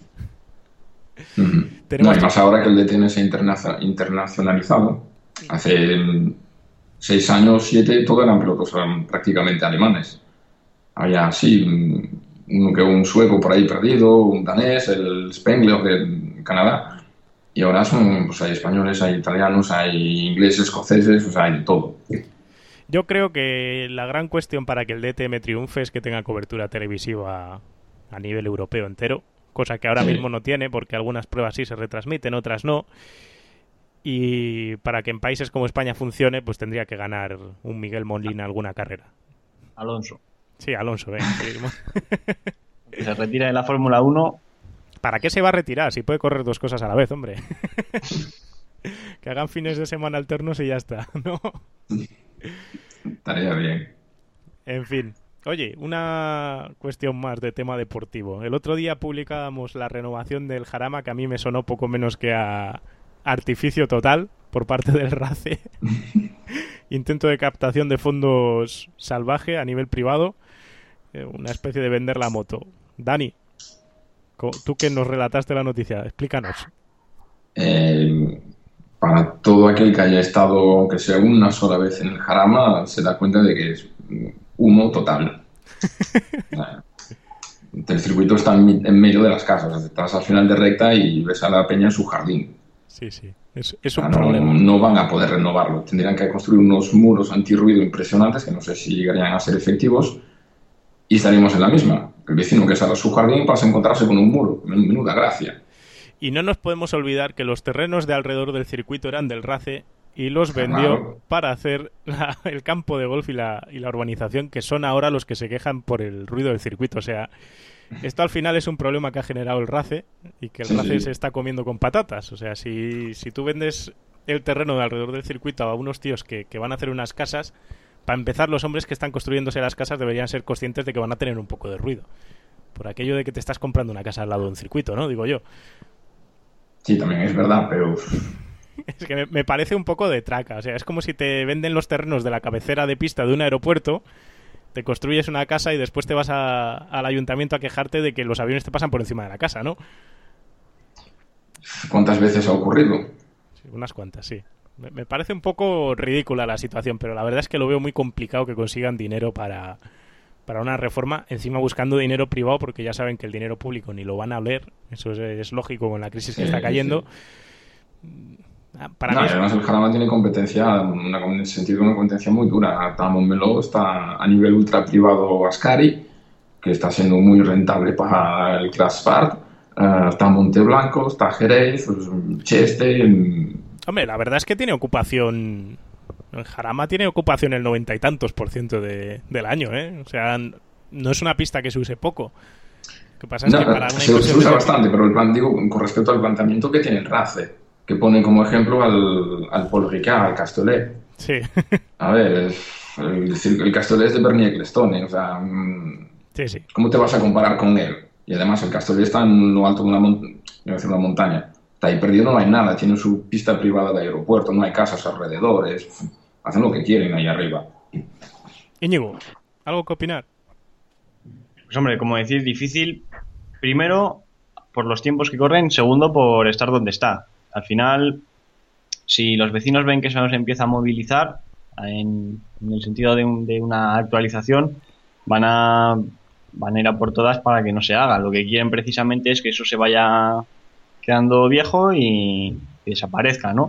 Y más ahora que el DTM se ha internacionalizado. Hace 6 años, 7, todos eran pilotos prácticamente alemanes. Había, sí, un sueco por ahí perdido, un danés, el Spengler de Canadá. Y ahora pues hay españoles, hay italianos, hay ingleses, escoceses, o sea, hay de todo. Yo creo que la gran cuestión para que el DTM triunfe es que tenga cobertura televisiva a nivel europeo entero, cosa que ahora Sí. mismo no tiene porque algunas pruebas sí se retransmiten, otras no. Y para que en países como España funcione, pues tendría que ganar un Miguel Molina alguna carrera. Alonso. Sí, Alonso, venga. Sí. Que se retira de la Fórmula 1. ¿Para qué se va a retirar si puede correr dos cosas a la vez, hombre? Que hagan fines de semana alternos y ya está, ¿no? Estaría bien. En fin. Oye, una cuestión más de tema deportivo. El otro día publicábamos la renovación del Jarama, que a mí me sonó poco menos que a artificio total por parte del RACE. Intento de captación de fondos salvaje a nivel privado. Una especie de vender la moto. Dani, tú que nos relataste la noticia, explícanos. Para todo aquel que haya estado, aunque sea una sola vez en el Jarama, se da cuenta de que es humo total. O sea, el circuito está en medio de las casas. Estás al final de recta y ves a la peña en su jardín. Sí, sí. O Es sea, un problema. no van a poder renovarlo. Tendrían que construir unos muros antirruido impresionantes que no sé si llegarían a ser efectivos y estaríamos en la misma. El vecino que sale a su jardín pasa a encontrarse con un muro. Menuda gracia. Y no nos podemos olvidar que los terrenos de alrededor del circuito eran del RACE y los vendió Claro. para hacer el campo de golf y la urbanización, que son ahora los que se quejan por el ruido del circuito. O sea, esto al final es un problema que ha generado el RACE y que el Sí, RACE sí. se está comiendo con patatas. O sea, si tú vendes el terreno de alrededor del circuito a unos tíos que van a hacer unas casas, para empezar, los hombres que están construyéndose las casas deberían ser conscientes de que van a tener un poco de ruido. Por aquello de que te estás comprando una casa al lado de un circuito, ¿no? Digo yo. Sí, también es verdad, pero Es que me parece un poco de traca. O sea, es como si te venden los terrenos de la cabecera de pista de un aeropuerto, te construyes una casa y después te vas al ayuntamiento a quejarte de que los aviones te pasan por encima de la casa, ¿no? ¿cuántas veces ha ocurrido? Sí, unas cuantas, sí. Me parece un poco ridícula la situación, pero la verdad es que lo veo muy complicado que consigan dinero para una reforma, encima buscando dinero privado, porque ya saben que el dinero público ni lo van a oler. Eso es lógico con la crisis que está cayendo. Sí. Para No, mí y además el Jarama tiene competencia, en el sentido de una competencia muy dura. Está Montmeló, está a nivel ultra privado Ascari, que está siendo muy rentable para el Class Part. Está Monteblanco, está Jerez, Cheste. Hombre, la verdad es que tiene ocupación. El Jarama tiene ocupación el 90 y tantos % del año, ¿eh? O sea, no es una pista que se use poco. Lo que pasa es No, que para una se inversión usa de bastante, pero digo, con respecto al planteamiento que tiene el RACE, que pone como ejemplo al Paul Ricard, al Castellet. Sí. A ver, el Castellet es de Bernie Ecclestone, o sea, Sí, sí. ¿cómo te vas a comparar con él? Y además el Castellet está en lo alto de una montaña. Está ahí perdido, no hay nada, tiene su pista privada de aeropuerto, no hay casas alrededor, hacen lo que quieren ahí arriba. Íñigo, ¿algo que opinar? Pues hombre, como decir, difícil. Primero, por los tiempos que corren. Segundo, por estar donde está. Al final, si los vecinos ven que eso se empieza a movilizar, en el sentido de una actualización, van a ir a por todas para que no se haga. Lo que quieren precisamente es que eso se vaya quedando viejo y desaparezca, ¿no?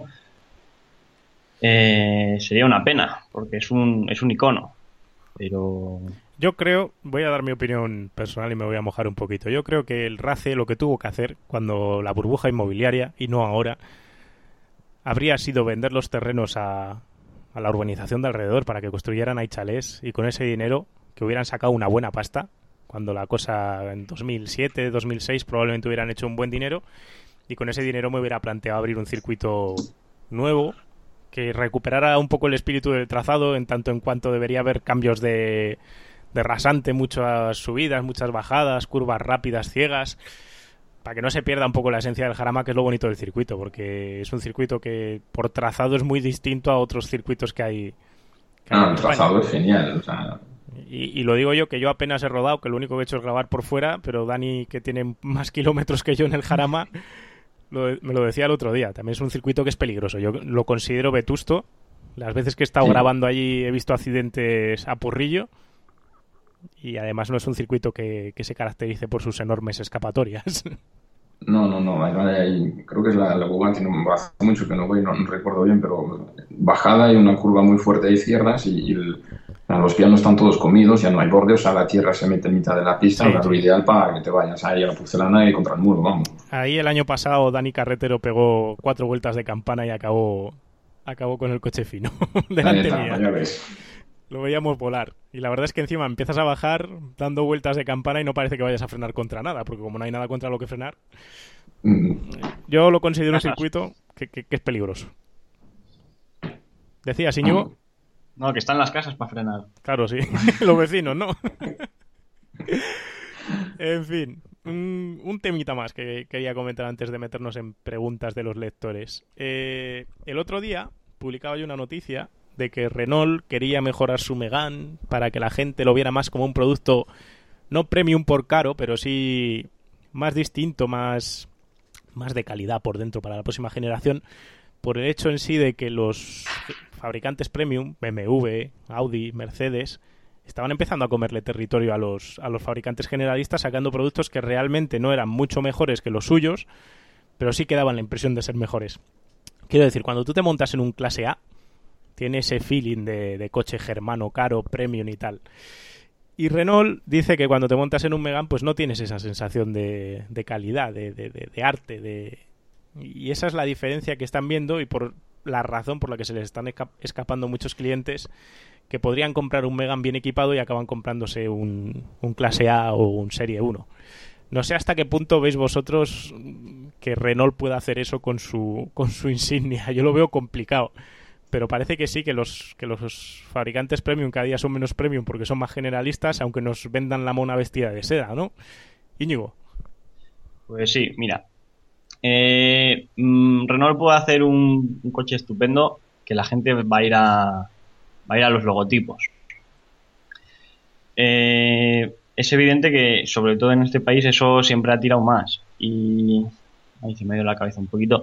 Sería una pena, porque es un icono. Pero Yo creo, voy a dar mi opinión personal y me voy a mojar un poquito. Yo creo que el RACE lo que tuvo que hacer cuando la burbuja inmobiliaria, y no ahora, habría sido vender los terrenos a la urbanización de alrededor para que construyeran ahí chalés y con ese dinero que hubieran sacado una buena pasta, cuando la cosa en 2007, 2006 probablemente hubieran hecho un buen dinero y con ese dinero me hubiera planteado abrir un circuito nuevo que recuperara un poco el espíritu del trazado en tanto en cuanto debería haber cambios de rasante, muchas subidas, muchas bajadas, curvas rápidas, ciegas, para que no se pierda un poco la esencia del Jarama, que es lo bonito del circuito, porque es un circuito que por trazado es muy distinto a otros circuitos que hay en El España. trazado es genial, o sea, Y lo digo yo, que yo apenas he rodado, que lo único que he hecho es grabar por fuera, pero Dani, que tiene más kilómetros que yo en el Jarama, me lo decía el otro día. También es un circuito que es peligroso. Yo lo considero vetusto. Las veces que he estado Sí. grabando allí he visto accidentes a porrillo. y además no es un circuito que se caracterice por sus enormes escapatorias. No. Creo que es la Bogan, que no, hace mucho que no voy, no recuerdo bien, pero bajada y una curva muy fuerte de izquierdas los pianos están todos comidos, ya no hay borde, o sea, la tierra se mete en mitad de la pista, Sí, lo sí. ideal para que te vayas ahí a la porcelana y contra el muro, vamos. Ahí el año pasado Dani Carretero pegó 4 vueltas de campana y acabó con el coche fino Ahí delante está, mía. ya ves. Lo veíamos volar. Y la verdad es que encima empiezas a bajar dando vueltas de campana y no parece que vayas a frenar contra nada, porque como no hay nada contra lo que frenar, Mm, yo lo considero un Casas. circuito que es peligroso. ¿Decías, Íñigo? No, que están las casas para frenar. Claro, sí. Los vecinos, ¿no? En fin, un temita más que quería comentar antes de meternos en preguntas de los lectores. El otro día publicaba yo una noticia de que Renault quería mejorar su Megane para que la gente lo viera más como un producto no premium por caro, pero sí más distinto, más de calidad por dentro para la próxima generación, por el hecho en sí de que los fabricantes premium, BMW, Audi, Mercedes, estaban empezando a comerle territorio a los fabricantes generalistas, sacando productos que realmente no eran mucho mejores que los suyos, pero sí que daban la impresión de ser mejores. Quiero decir, cuando tú te montas en un clase A, tiene ese feeling de coche germano, caro, premium y tal. Y Renault dice que cuando te montas en un Megane, pues no tienes esa sensación de calidad, de arte, y esa es la diferencia que están viendo y por la razón por la que se les están escapando muchos clientes que podrían comprar un Megane bien equipado y acaban comprándose un clase A o un Serie 1. No sé hasta qué punto veis vosotros que Renault pueda hacer eso con su insignia. Yo lo veo complicado. Pero parece que sí, que los fabricantes premium cada día son menos premium porque son más generalistas, aunque nos vendan la mona vestida de seda, ¿no? Íñigo. Pues sí, mira. Renault puede hacer un coche estupendo que la gente va a ir a los logotipos. Es evidente que, sobre todo en este país, eso siempre ha tirado más. Y... Ahí se me dio la cabeza un poquito.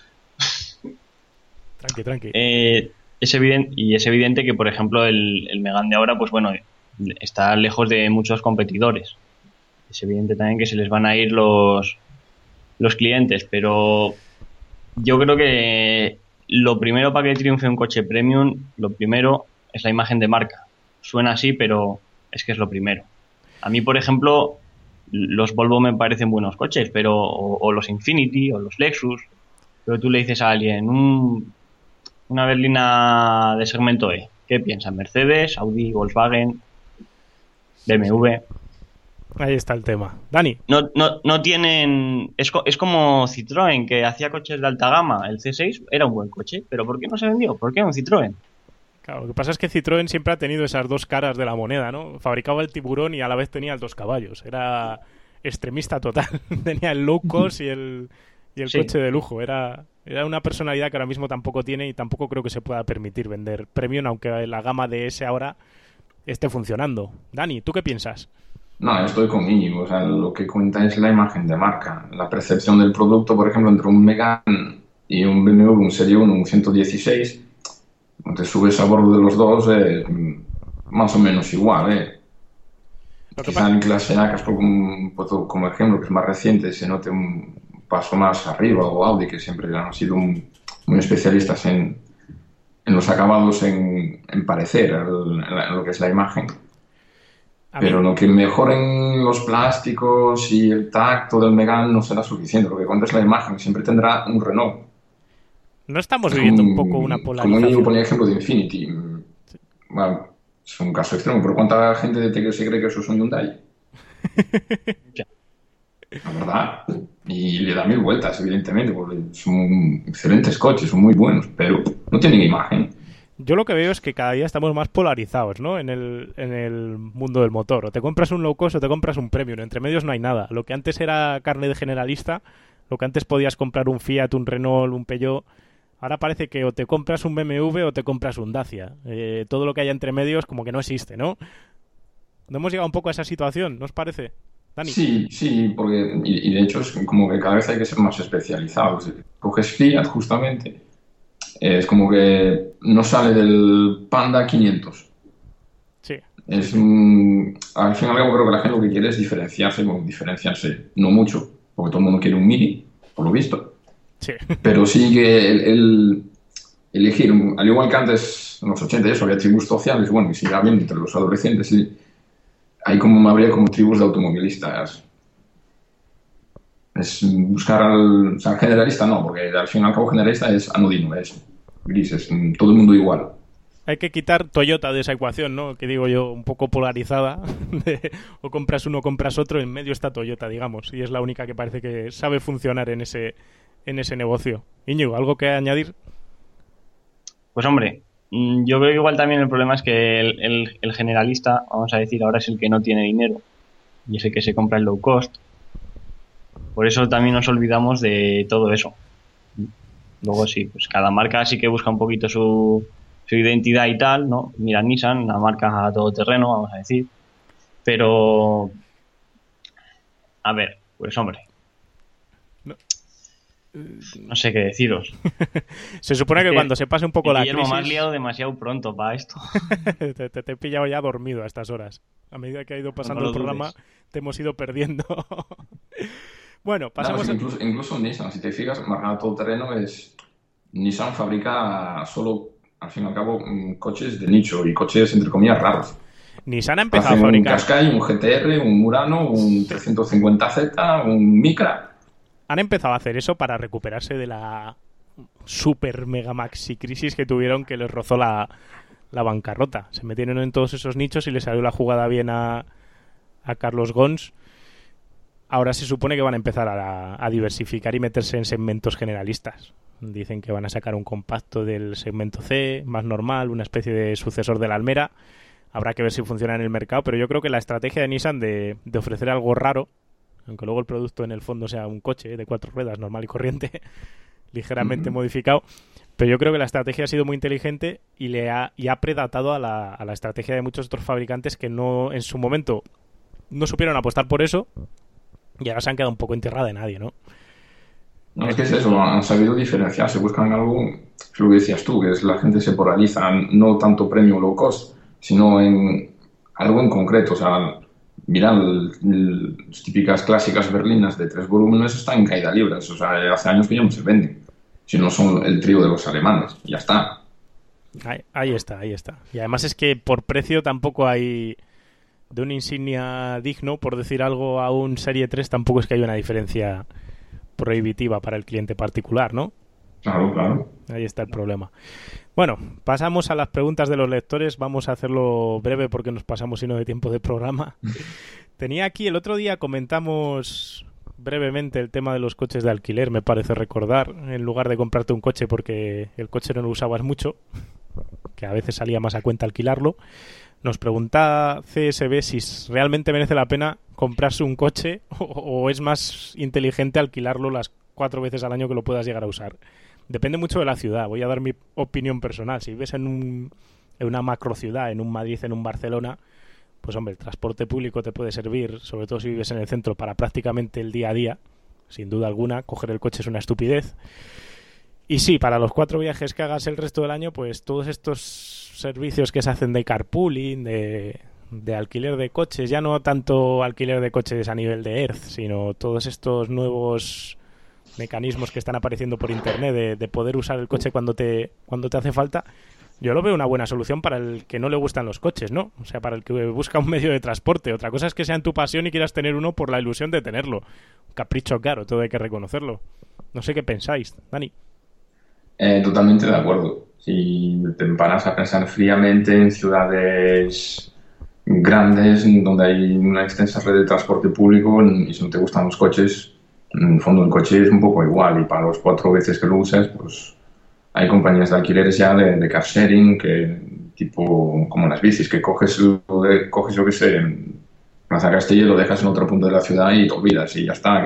Tranqui. Es evidente que, por ejemplo, el Megane de ahora, pues bueno, está lejos de muchos competidores. Es evidente también que se les van a ir los clientes, pero yo creo que lo primero para que triunfe un coche premium, lo primero es la imagen de marca. Suena así, pero es que es lo primero. A mí, por ejemplo, los Volvo me parecen buenos coches, pero o los Infiniti o los Lexus, pero tú le dices a alguien una berlina de segmento E, ¿qué piensa? Mercedes, Audi, Volkswagen, BMW. Ahí está el tema. Dani. No tienen... Es como Citroën, que hacía coches de alta gama. El C6 era un buen coche, pero ¿por qué no se vendió? ¿Por qué un Citroën? Claro, lo que pasa es que Citroën siempre ha tenido esas dos caras de la moneda, ¿no? Fabricaba el tiburón y a la vez tenía el 2 caballos. Era extremista total. Tenía el low cost y el Sí. coche de lujo. Era una personalidad que ahora mismo tampoco tiene y tampoco creo que se pueda permitir vender premium, aunque la gama de S ahora esté funcionando. Dani, ¿tú qué piensas? No, estoy con Íñigo, o sea, lo que cuenta es la imagen de marca, la percepción del producto, por ejemplo, entre un Megane y un BMW, un Serie 1, un 116, te subes a bordo de los dos, más o menos igual, Lo que Quizá pasa... en clase A, que es como ejemplo, que es más reciente, se note un paso más arriba, o Audi, que siempre han sido muy especialistas en los acabados, en parecer, en lo que es la imagen. A mí Pero lo que mejoren los plásticos y el tacto del Megane no será suficiente. Lo que cuenta es la imagen. Siempre tendrá un Renault. no estamos viviendo un poco una Como yo polarización. ponía el ejemplo de Infiniti. Bueno, es un caso extremo, pero ¿cuánta gente se cree que eso es un Hyundai? La verdad. Y le da mil vueltas, evidentemente, porque son excelentes coches, son muy buenos, pero no tienen imagen. Yo lo que veo es que cada día estamos más polarizados, ¿no? En el mundo del motor. O te compras un low cost o te compras un premium. Entre medios no hay nada. Lo que antes era carne de generalista, lo que antes podías comprar un Fiat, un Renault, un Peugeot, ahora parece que o te compras un BMW o te compras un Dacia. Todo lo que haya entre medios como que no existe, ¿no? ¿No hemos llegado un poco a esa situación? ¿No os parece? Dani. Sí, porque, y de hecho es como que cada vez hay que ser más especializados. Coges Fiat, justamente, es como que no sale del Panda 500. Sí. Al fin y al cabo creo que la gente lo que quiere es diferenciarse, bueno, diferenciarse no mucho, porque todo el mundo quiere un Mini, por lo visto. Sí. Pero sí que el elegir, al igual que antes, en los 80 y eso, había tribus sociales, bueno, y sigue habiendo entre los adolescentes, sí, hay como habría como tribus de automovilistas. Es buscar o sea, generalista no, porque al fin y al cabo generalista es anodino, es gris, es todo el mundo igual. Hay que quitar Toyota de esa ecuación, ¿no? Que digo yo, un poco polarizada. O compras uno o compras otro, en medio está Toyota, digamos. Y es la única que parece que sabe funcionar en ese negocio. Íñigo, ¿algo que añadir? Pues hombre, yo creo que igual también el problema es que el generalista, vamos a decir, ahora es el que no tiene dinero y es el que se compra el low cost. Por eso también nos olvidamos de todo eso. Luego sí, pues cada marca sí que busca un poquito su identidad y tal, ¿no? Mira, Nissan, una marca a todoterreno, vamos a decir. Pero, a ver, pues hombre, no sé qué deciros. Se supone que cuando se pase un poco la Guillermo, crisis... me has liado demasiado pronto para esto. te he pillado ya dormido a estas horas. A medida que ha ido pasando No el programa, te hemos ido perdiendo. Bueno, pasamos... Claro, incluso Nissan, si te fijas, marca todoterreno es... Nissan fabrica solo, al fin y al cabo, coches de nicho y coches, entre comillas, raros. Nissan ha empezado a fabricar... un Qashqai, un GTR, un Murano, un 350Z, un Micra. Han empezado a hacer eso para recuperarse de la super mega maxi crisis que tuvieron, que les rozó la bancarrota. Se metieron en todos esos nichos y les salió la jugada bien a Carlos Ghosn. Ahora se supone que van a empezar a diversificar y meterse en segmentos generalistas. Dicen que van a sacar un compacto del segmento C, más normal, una especie de sucesor del Almera. Habrá que ver si funciona en el mercado, pero yo creo que la estrategia de Nissan de ofrecer algo raro, aunque luego el producto en el fondo sea un coche de 4 ruedas normal y corriente, ligeramente modificado, pero yo creo que la estrategia ha sido muy inteligente y ha predatado a la estrategia de muchos otros fabricantes que no en su momento no supieron apostar por eso y ahora se han quedado un poco en tierra de nadie, ¿no? No, es que es eso, han sabido diferenciarse, buscan algo, es lo que decías tú, que es la gente se polariza, no tanto premium low cost, sino en algo en concreto, o sea, mira, las típicas clásicas berlinas de 3 volúmenes están en caída libre, o sea, hace años que ya no se venden, si no son el trío de los alemanes, y ya está. Ahí está. Y además es que por precio tampoco hay... De un insignia digno, por decir algo, a un Serie 3 tampoco es que haya una diferencia prohibitiva para el cliente particular, ¿no? Claro. Ahí está el problema. Bueno, pasamos a las preguntas de los lectores. Vamos a hacerlo breve porque nos pasamos sino de tiempo de programa. Tenía aquí, el otro día comentamos brevemente el tema de los coches de alquiler, me parece recordar, en lugar de comprarte un coche porque el coche no lo usabas mucho, que a veces salía más a cuenta alquilarlo. Nos pregunta CSB si realmente merece la pena comprarse un coche o es más inteligente alquilarlo las 4 veces al año que lo puedas llegar a usar. Depende mucho de la ciudad. Voy a dar mi opinión personal. Si vives en una macro ciudad, en un Madrid, en un Barcelona, pues hombre, el transporte público te puede servir, sobre todo si vives en el centro, para prácticamente el día a día. Sin duda alguna, coger el coche es una estupidez. Y sí, para los 4 viajes que hagas el resto del año, pues todos estos servicios que se hacen de carpooling, de alquiler de coches, ya no tanto alquiler de coches a nivel de ERC, sino todos estos nuevos mecanismos que están apareciendo por internet de poder usar el coche cuando te hace falta, yo lo veo una buena solución para el que no le gustan los coches, ¿no? O sea, para el que busca un medio de transporte. Otra cosa es que sea en tu pasión y quieras tener uno por la ilusión de tenerlo. Un capricho caro, todo hay que reconocerlo. No sé qué pensáis, Dani. Totalmente de acuerdo. Si te paras a pensar fríamente en ciudades grandes donde hay una extensa red de transporte público y si no te gustan los coches, en el fondo el coche es un poco igual y para las 4 veces que lo uses, pues hay compañías de alquileres ya de car sharing, que tipo como las bicis, que coges yo que sé, en Plaza Castilla y lo dejas en otro punto de la ciudad y te olvidas y ya está.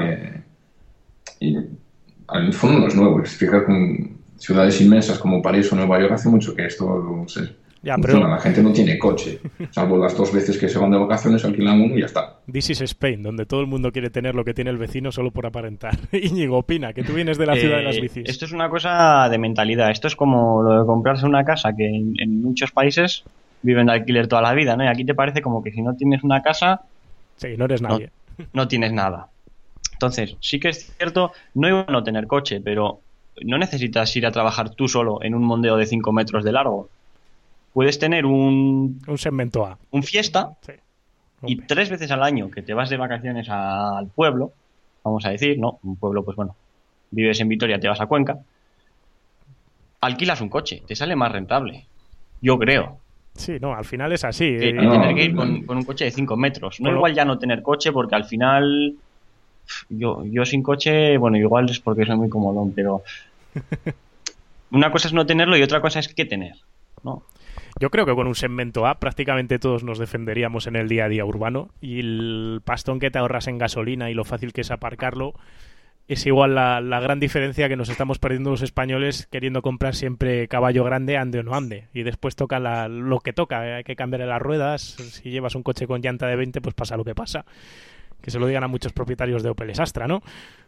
Y al fondo no es nuevo, es fijar con ciudades inmensas como París o Nueva York hace mucho que esto funciona. Pero la gente no tiene coche, salvo las 2 veces que se van de vacaciones, alquilan uno y ya está. This is Spain, donde todo el mundo quiere tener lo que tiene el vecino solo por aparentar. Íñigo, opina, que tú vienes de la ciudad de las bicis. Esto es una cosa de mentalidad. Esto es como lo de comprarse una casa, que en muchos países viven de alquiler toda la vida, ¿no? Y aquí te parece como que si no tienes una casa, Sí, no eres nadie. no tienes nada. Entonces, sí que es cierto, no iba a no tener coche, pero no necesitas ir a trabajar tú solo en un mondeo de 5 metros de largo. Puedes tener un segmento A. Fiesta Sí. y 3 veces al año que te vas de vacaciones al pueblo, vamos a decir, ¿no? Un pueblo, pues bueno, vives en Vitoria, te vas a Cuenca, alquilas un coche, te sale más rentable. Yo creo. Sí, no, al final es así. Que tener que ir con un coche de 5 metros. No igual ya no tener coche, porque al final yo sin coche, bueno, igual es porque soy muy comodón, pero una cosa es no tenerlo y otra cosa es que tener, ¿no? Yo creo que con un segmento A prácticamente todos nos defenderíamos en el día a día urbano, y el pastón que te ahorras en gasolina y lo fácil que es aparcarlo es igual la gran diferencia que nos estamos perdiendo los españoles queriendo comprar siempre caballo grande, ande o no ande. Y después toca lo que toca, hay que cambiarle las ruedas. Si llevas un coche con llanta de 20, pues pasa lo que pasa. Que se lo digan a muchos propietarios de Opel Astra, ¿no?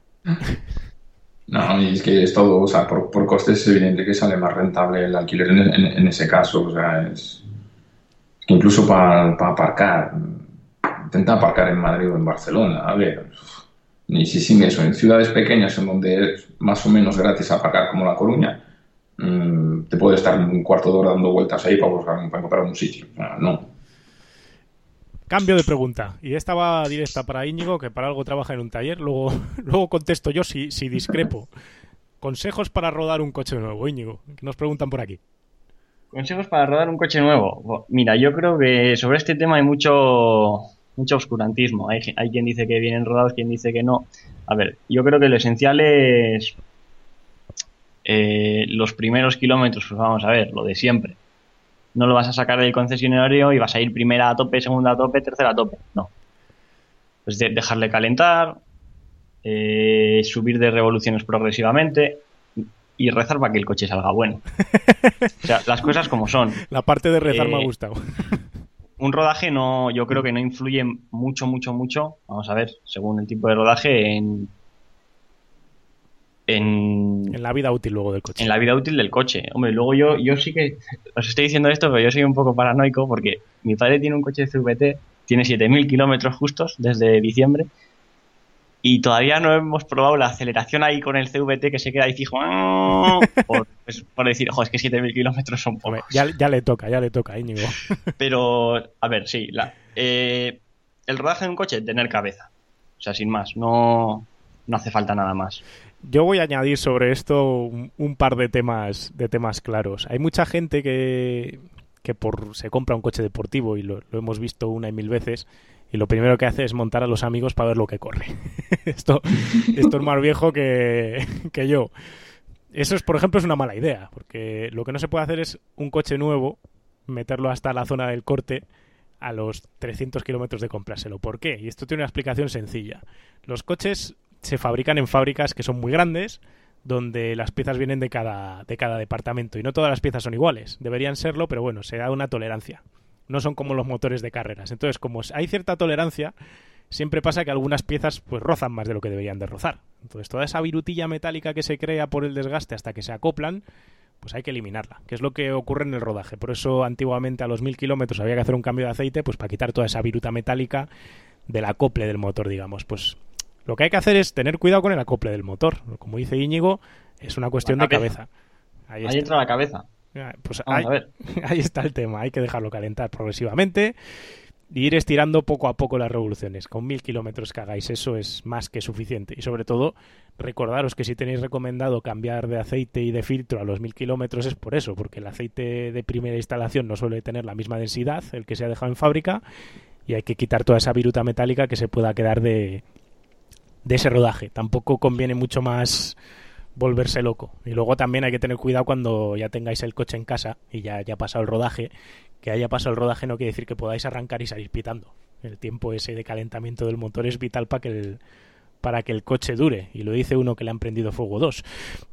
No, y es que es todo, o sea, por costes es evidente que sale más rentable el alquiler en ese caso, o sea, es que incluso para aparcar, intenta aparcar en Madrid o en Barcelona, a ver, ni si sin eso, en ciudades pequeñas en donde es más o menos gratis aparcar como La Coruña, te puede estar un cuarto de hora dando vueltas ahí para encontrar un sitio, o sea, no. Cambio de pregunta. Y esta va directa para Íñigo, que para algo trabaja en un taller. Luego contesto yo si discrepo. Consejos para rodar un coche nuevo, Íñigo, que nos preguntan por aquí. Consejos para rodar un coche nuevo. Mira, yo creo que sobre este tema hay mucho obscurantismo. Hay quien dice que vienen rodados, quien dice que no. A ver, yo creo que lo esencial es los primeros kilómetros, pues vamos a ver, lo de siempre. No lo vas a sacar del concesionario y vas a ir primera a tope, segunda a tope, tercera a tope. No. Pues dejarle calentar, subir de revoluciones progresivamente y rezar para que el coche salga bueno. O sea, las cosas como son. La parte de rezar me ha gustado. Un rodaje yo creo que no influye mucho, vamos a ver, según el tipo de rodaje, en la vida útil luego del coche. En la vida útil del coche. Hombre, luego yo sí que os estoy diciendo esto, pero yo soy un poco paranoico porque mi padre tiene un coche de CVT, tiene 7.000 kilómetros justos desde diciembre y todavía no hemos probado la aceleración ahí con el CVT que se queda ahí fijo por decir, es que 7.000 kilómetros son pocos. Hombre, ya le toca, Íñigo. Pero, a ver, sí, el rodaje de un coche, tener cabeza. O sea, sin más, no hace falta nada más. Yo voy a añadir sobre esto un par de temas claros. Hay mucha gente que se compra un coche deportivo y lo hemos visto una y mil veces, y lo primero que hace es montar a los amigos para ver lo que corre. Esto es más viejo que yo. Eso por ejemplo, es una mala idea, porque lo que no se puede hacer es un coche nuevo, meterlo hasta la zona del corte a los 300 kilómetros de comprárselo. ¿Por qué? Y esto tiene una explicación sencilla. Los coches se fabrican en fábricas que son muy grandes, donde las piezas vienen de cada departamento, y no todas las piezas son iguales. Deberían serlo, pero bueno, se da una tolerancia. No son como los motores de carreras. Entonces, como hay cierta tolerancia, siempre pasa que algunas piezas pues rozan más de lo que deberían de rozar. Entonces, toda esa virutilla metálica que se crea por el desgaste hasta que se acoplan, pues hay que eliminarla, que es lo que ocurre en el rodaje. Por eso, antiguamente, a los 1.000 kilómetros había que hacer un cambio de aceite, pues para quitar toda esa viruta metálica del acople del motor, digamos. Pues lo que hay que hacer es tener cuidado con el acople del motor. Como dice Íñigo, es una cuestión de cabeza. Ahí entra la cabeza. Pues ahí está el tema. Hay que dejarlo calentar progresivamente y ir estirando poco a poco las revoluciones. Con 1.000 kilómetros que hagáis eso es más que suficiente. Y sobre todo, recordaros que si tenéis recomendado cambiar de aceite y de filtro a los 1.000 kilómetros es por eso, porque el aceite de primera instalación no suele tener la misma densidad, el que se ha dejado en fábrica, y hay que quitar toda esa viruta metálica que se pueda quedar de ese rodaje. Tampoco conviene mucho más volverse loco. Y luego también hay que tener cuidado cuando ya tengáis el coche en casa y ya haya pasado el rodaje. Que haya pasado el rodaje no quiere decir que podáis arrancar y salir pitando. El tiempo ese de calentamiento del motor es vital para que el coche dure. Y lo dice uno que le han prendido fuego 2.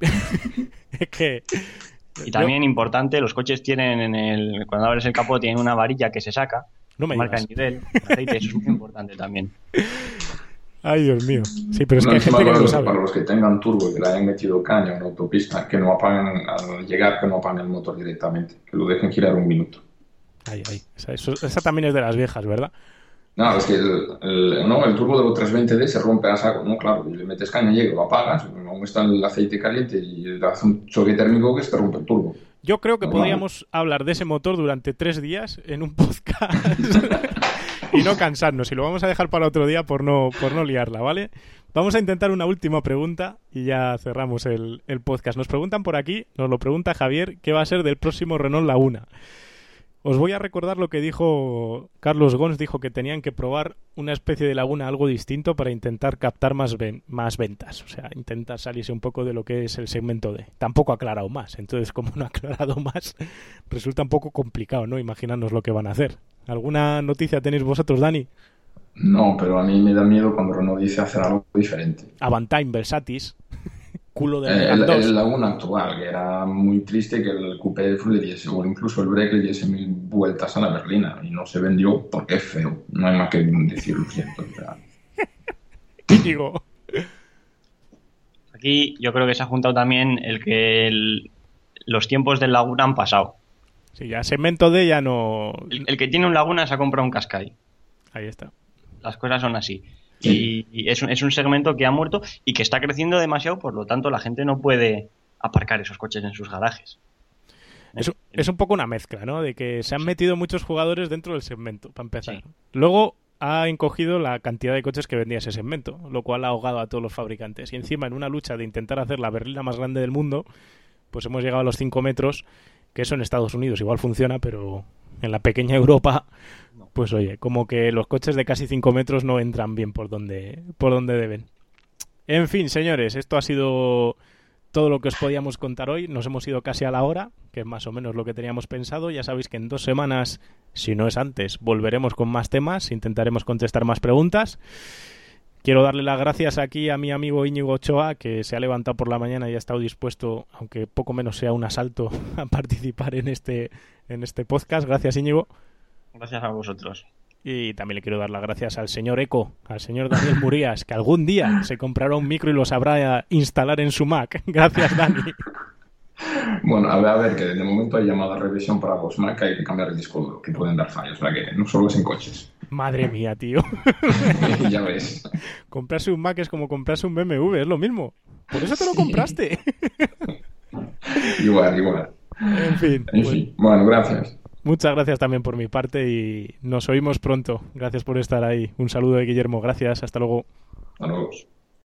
Y también importante, los coches tienen cuando abres el capó tienen una varilla que se saca, marca el nivel, el aceite, eso es muy importante también. Ay, Dios mío. Sí, pero es que hay gente que no lo sabe. Para los que tengan turbo y que le hayan metido caña en autopista, que no apaguen al llegar, que no apaguen el motor directamente, que lo dejen girar un minuto. Ahí. Esa también es de las viejas, ¿verdad? No, es que el turbo de los 320D se rompe a saco, ¿no? Claro, y le metes caña y lo apagas, aún está el aceite caliente y hace un choque térmico que se te rompe el turbo. Yo creo que Normal. podríamos hablar de ese motor durante 3 días en un podcast y no cansarnos. Y lo vamos a dejar para otro día por no liarla, ¿vale? Vamos a intentar una última pregunta y ya cerramos el podcast. Nos preguntan por aquí, nos lo pregunta Javier, ¿qué va a ser del próximo Renault Laguna? Os voy a recordar lo que dijo Carlos Gons, dijo que tenían que probar una especie de Laguna algo distinto para intentar captar más ventas, o sea, intentar salirse un poco de lo que es el segmento D. Tampoco ha aclarado más, entonces como no ha aclarado más, resulta un poco complicado, ¿no? Imaginarnos lo que van a hacer. ¿Alguna noticia tenéis vosotros, Dani? No, pero a mí me da miedo cuando Renault dice hacer algo diferente. Avantime, Versatis, culo de Megane 2. El Laguna actual, que era muy triste que el Coupé le diese, o incluso el Break le diese 1000 vueltas a la berlina y no se vendió porque es feo. No hay más que decir, lo siento. O sea. Digo. Aquí yo creo que se ha juntado también el que los tiempos del Laguna han pasado. Sí, ya segmento D ya no... El que tiene un Laguna se ha comprado un Qashqai. Ahí está. Las cosas son así. Sí. Y es un segmento que ha muerto y que está creciendo demasiado, por lo tanto la gente no puede aparcar esos coches en sus garajes. Es un poco una mezcla, ¿no? De que se han metido muchos jugadores dentro del segmento, para empezar. Sí. Luego ha encogido la cantidad de coches que vendía ese segmento, lo cual ha ahogado a todos los fabricantes. Y encima, en una lucha de intentar hacer la berlina más grande del mundo, pues hemos llegado a los 5 metros, que eso en Estados Unidos igual funciona, pero en la pequeña Europa, pues oye, como que los coches de casi 5 metros no entran bien por donde deben. En fin, señores, esto ha sido todo lo que os podíamos contar hoy. Nos hemos ido casi a la hora, que es más o menos lo que teníamos pensado. Ya sabéis que en 2 semanas, si no es antes, volveremos con más temas. Intentaremos contestar más preguntas. Quiero darle las gracias aquí a mi amigo Íñigo Ochoa, que se ha levantado por la mañana y ha estado dispuesto, aunque poco menos sea un asalto, a participar en este podcast. Gracias, Íñigo. Gracias a vosotros. Y también le quiero dar las gracias al señor Eco, al señor Daniel Murías, que algún día se comprará un micro y lo sabrá instalar en su Mac. Gracias, Dani. Bueno, a ver, que de momento hay llamada a revisión para los Mac, hay que cambiar el disco duro, que pueden dar fallos, o sea que no solo es en coches. Madre mía, tío. Ya ves. Comprarse un Mac es como comprarse un BMW, es lo mismo. Por eso te lo compraste. Igual. En fin. Bueno, gracias. Muchas gracias también por mi parte y nos oímos pronto. Gracias por estar ahí. Un saludo de Guillermo. Gracias. Hasta luego. Hasta luego.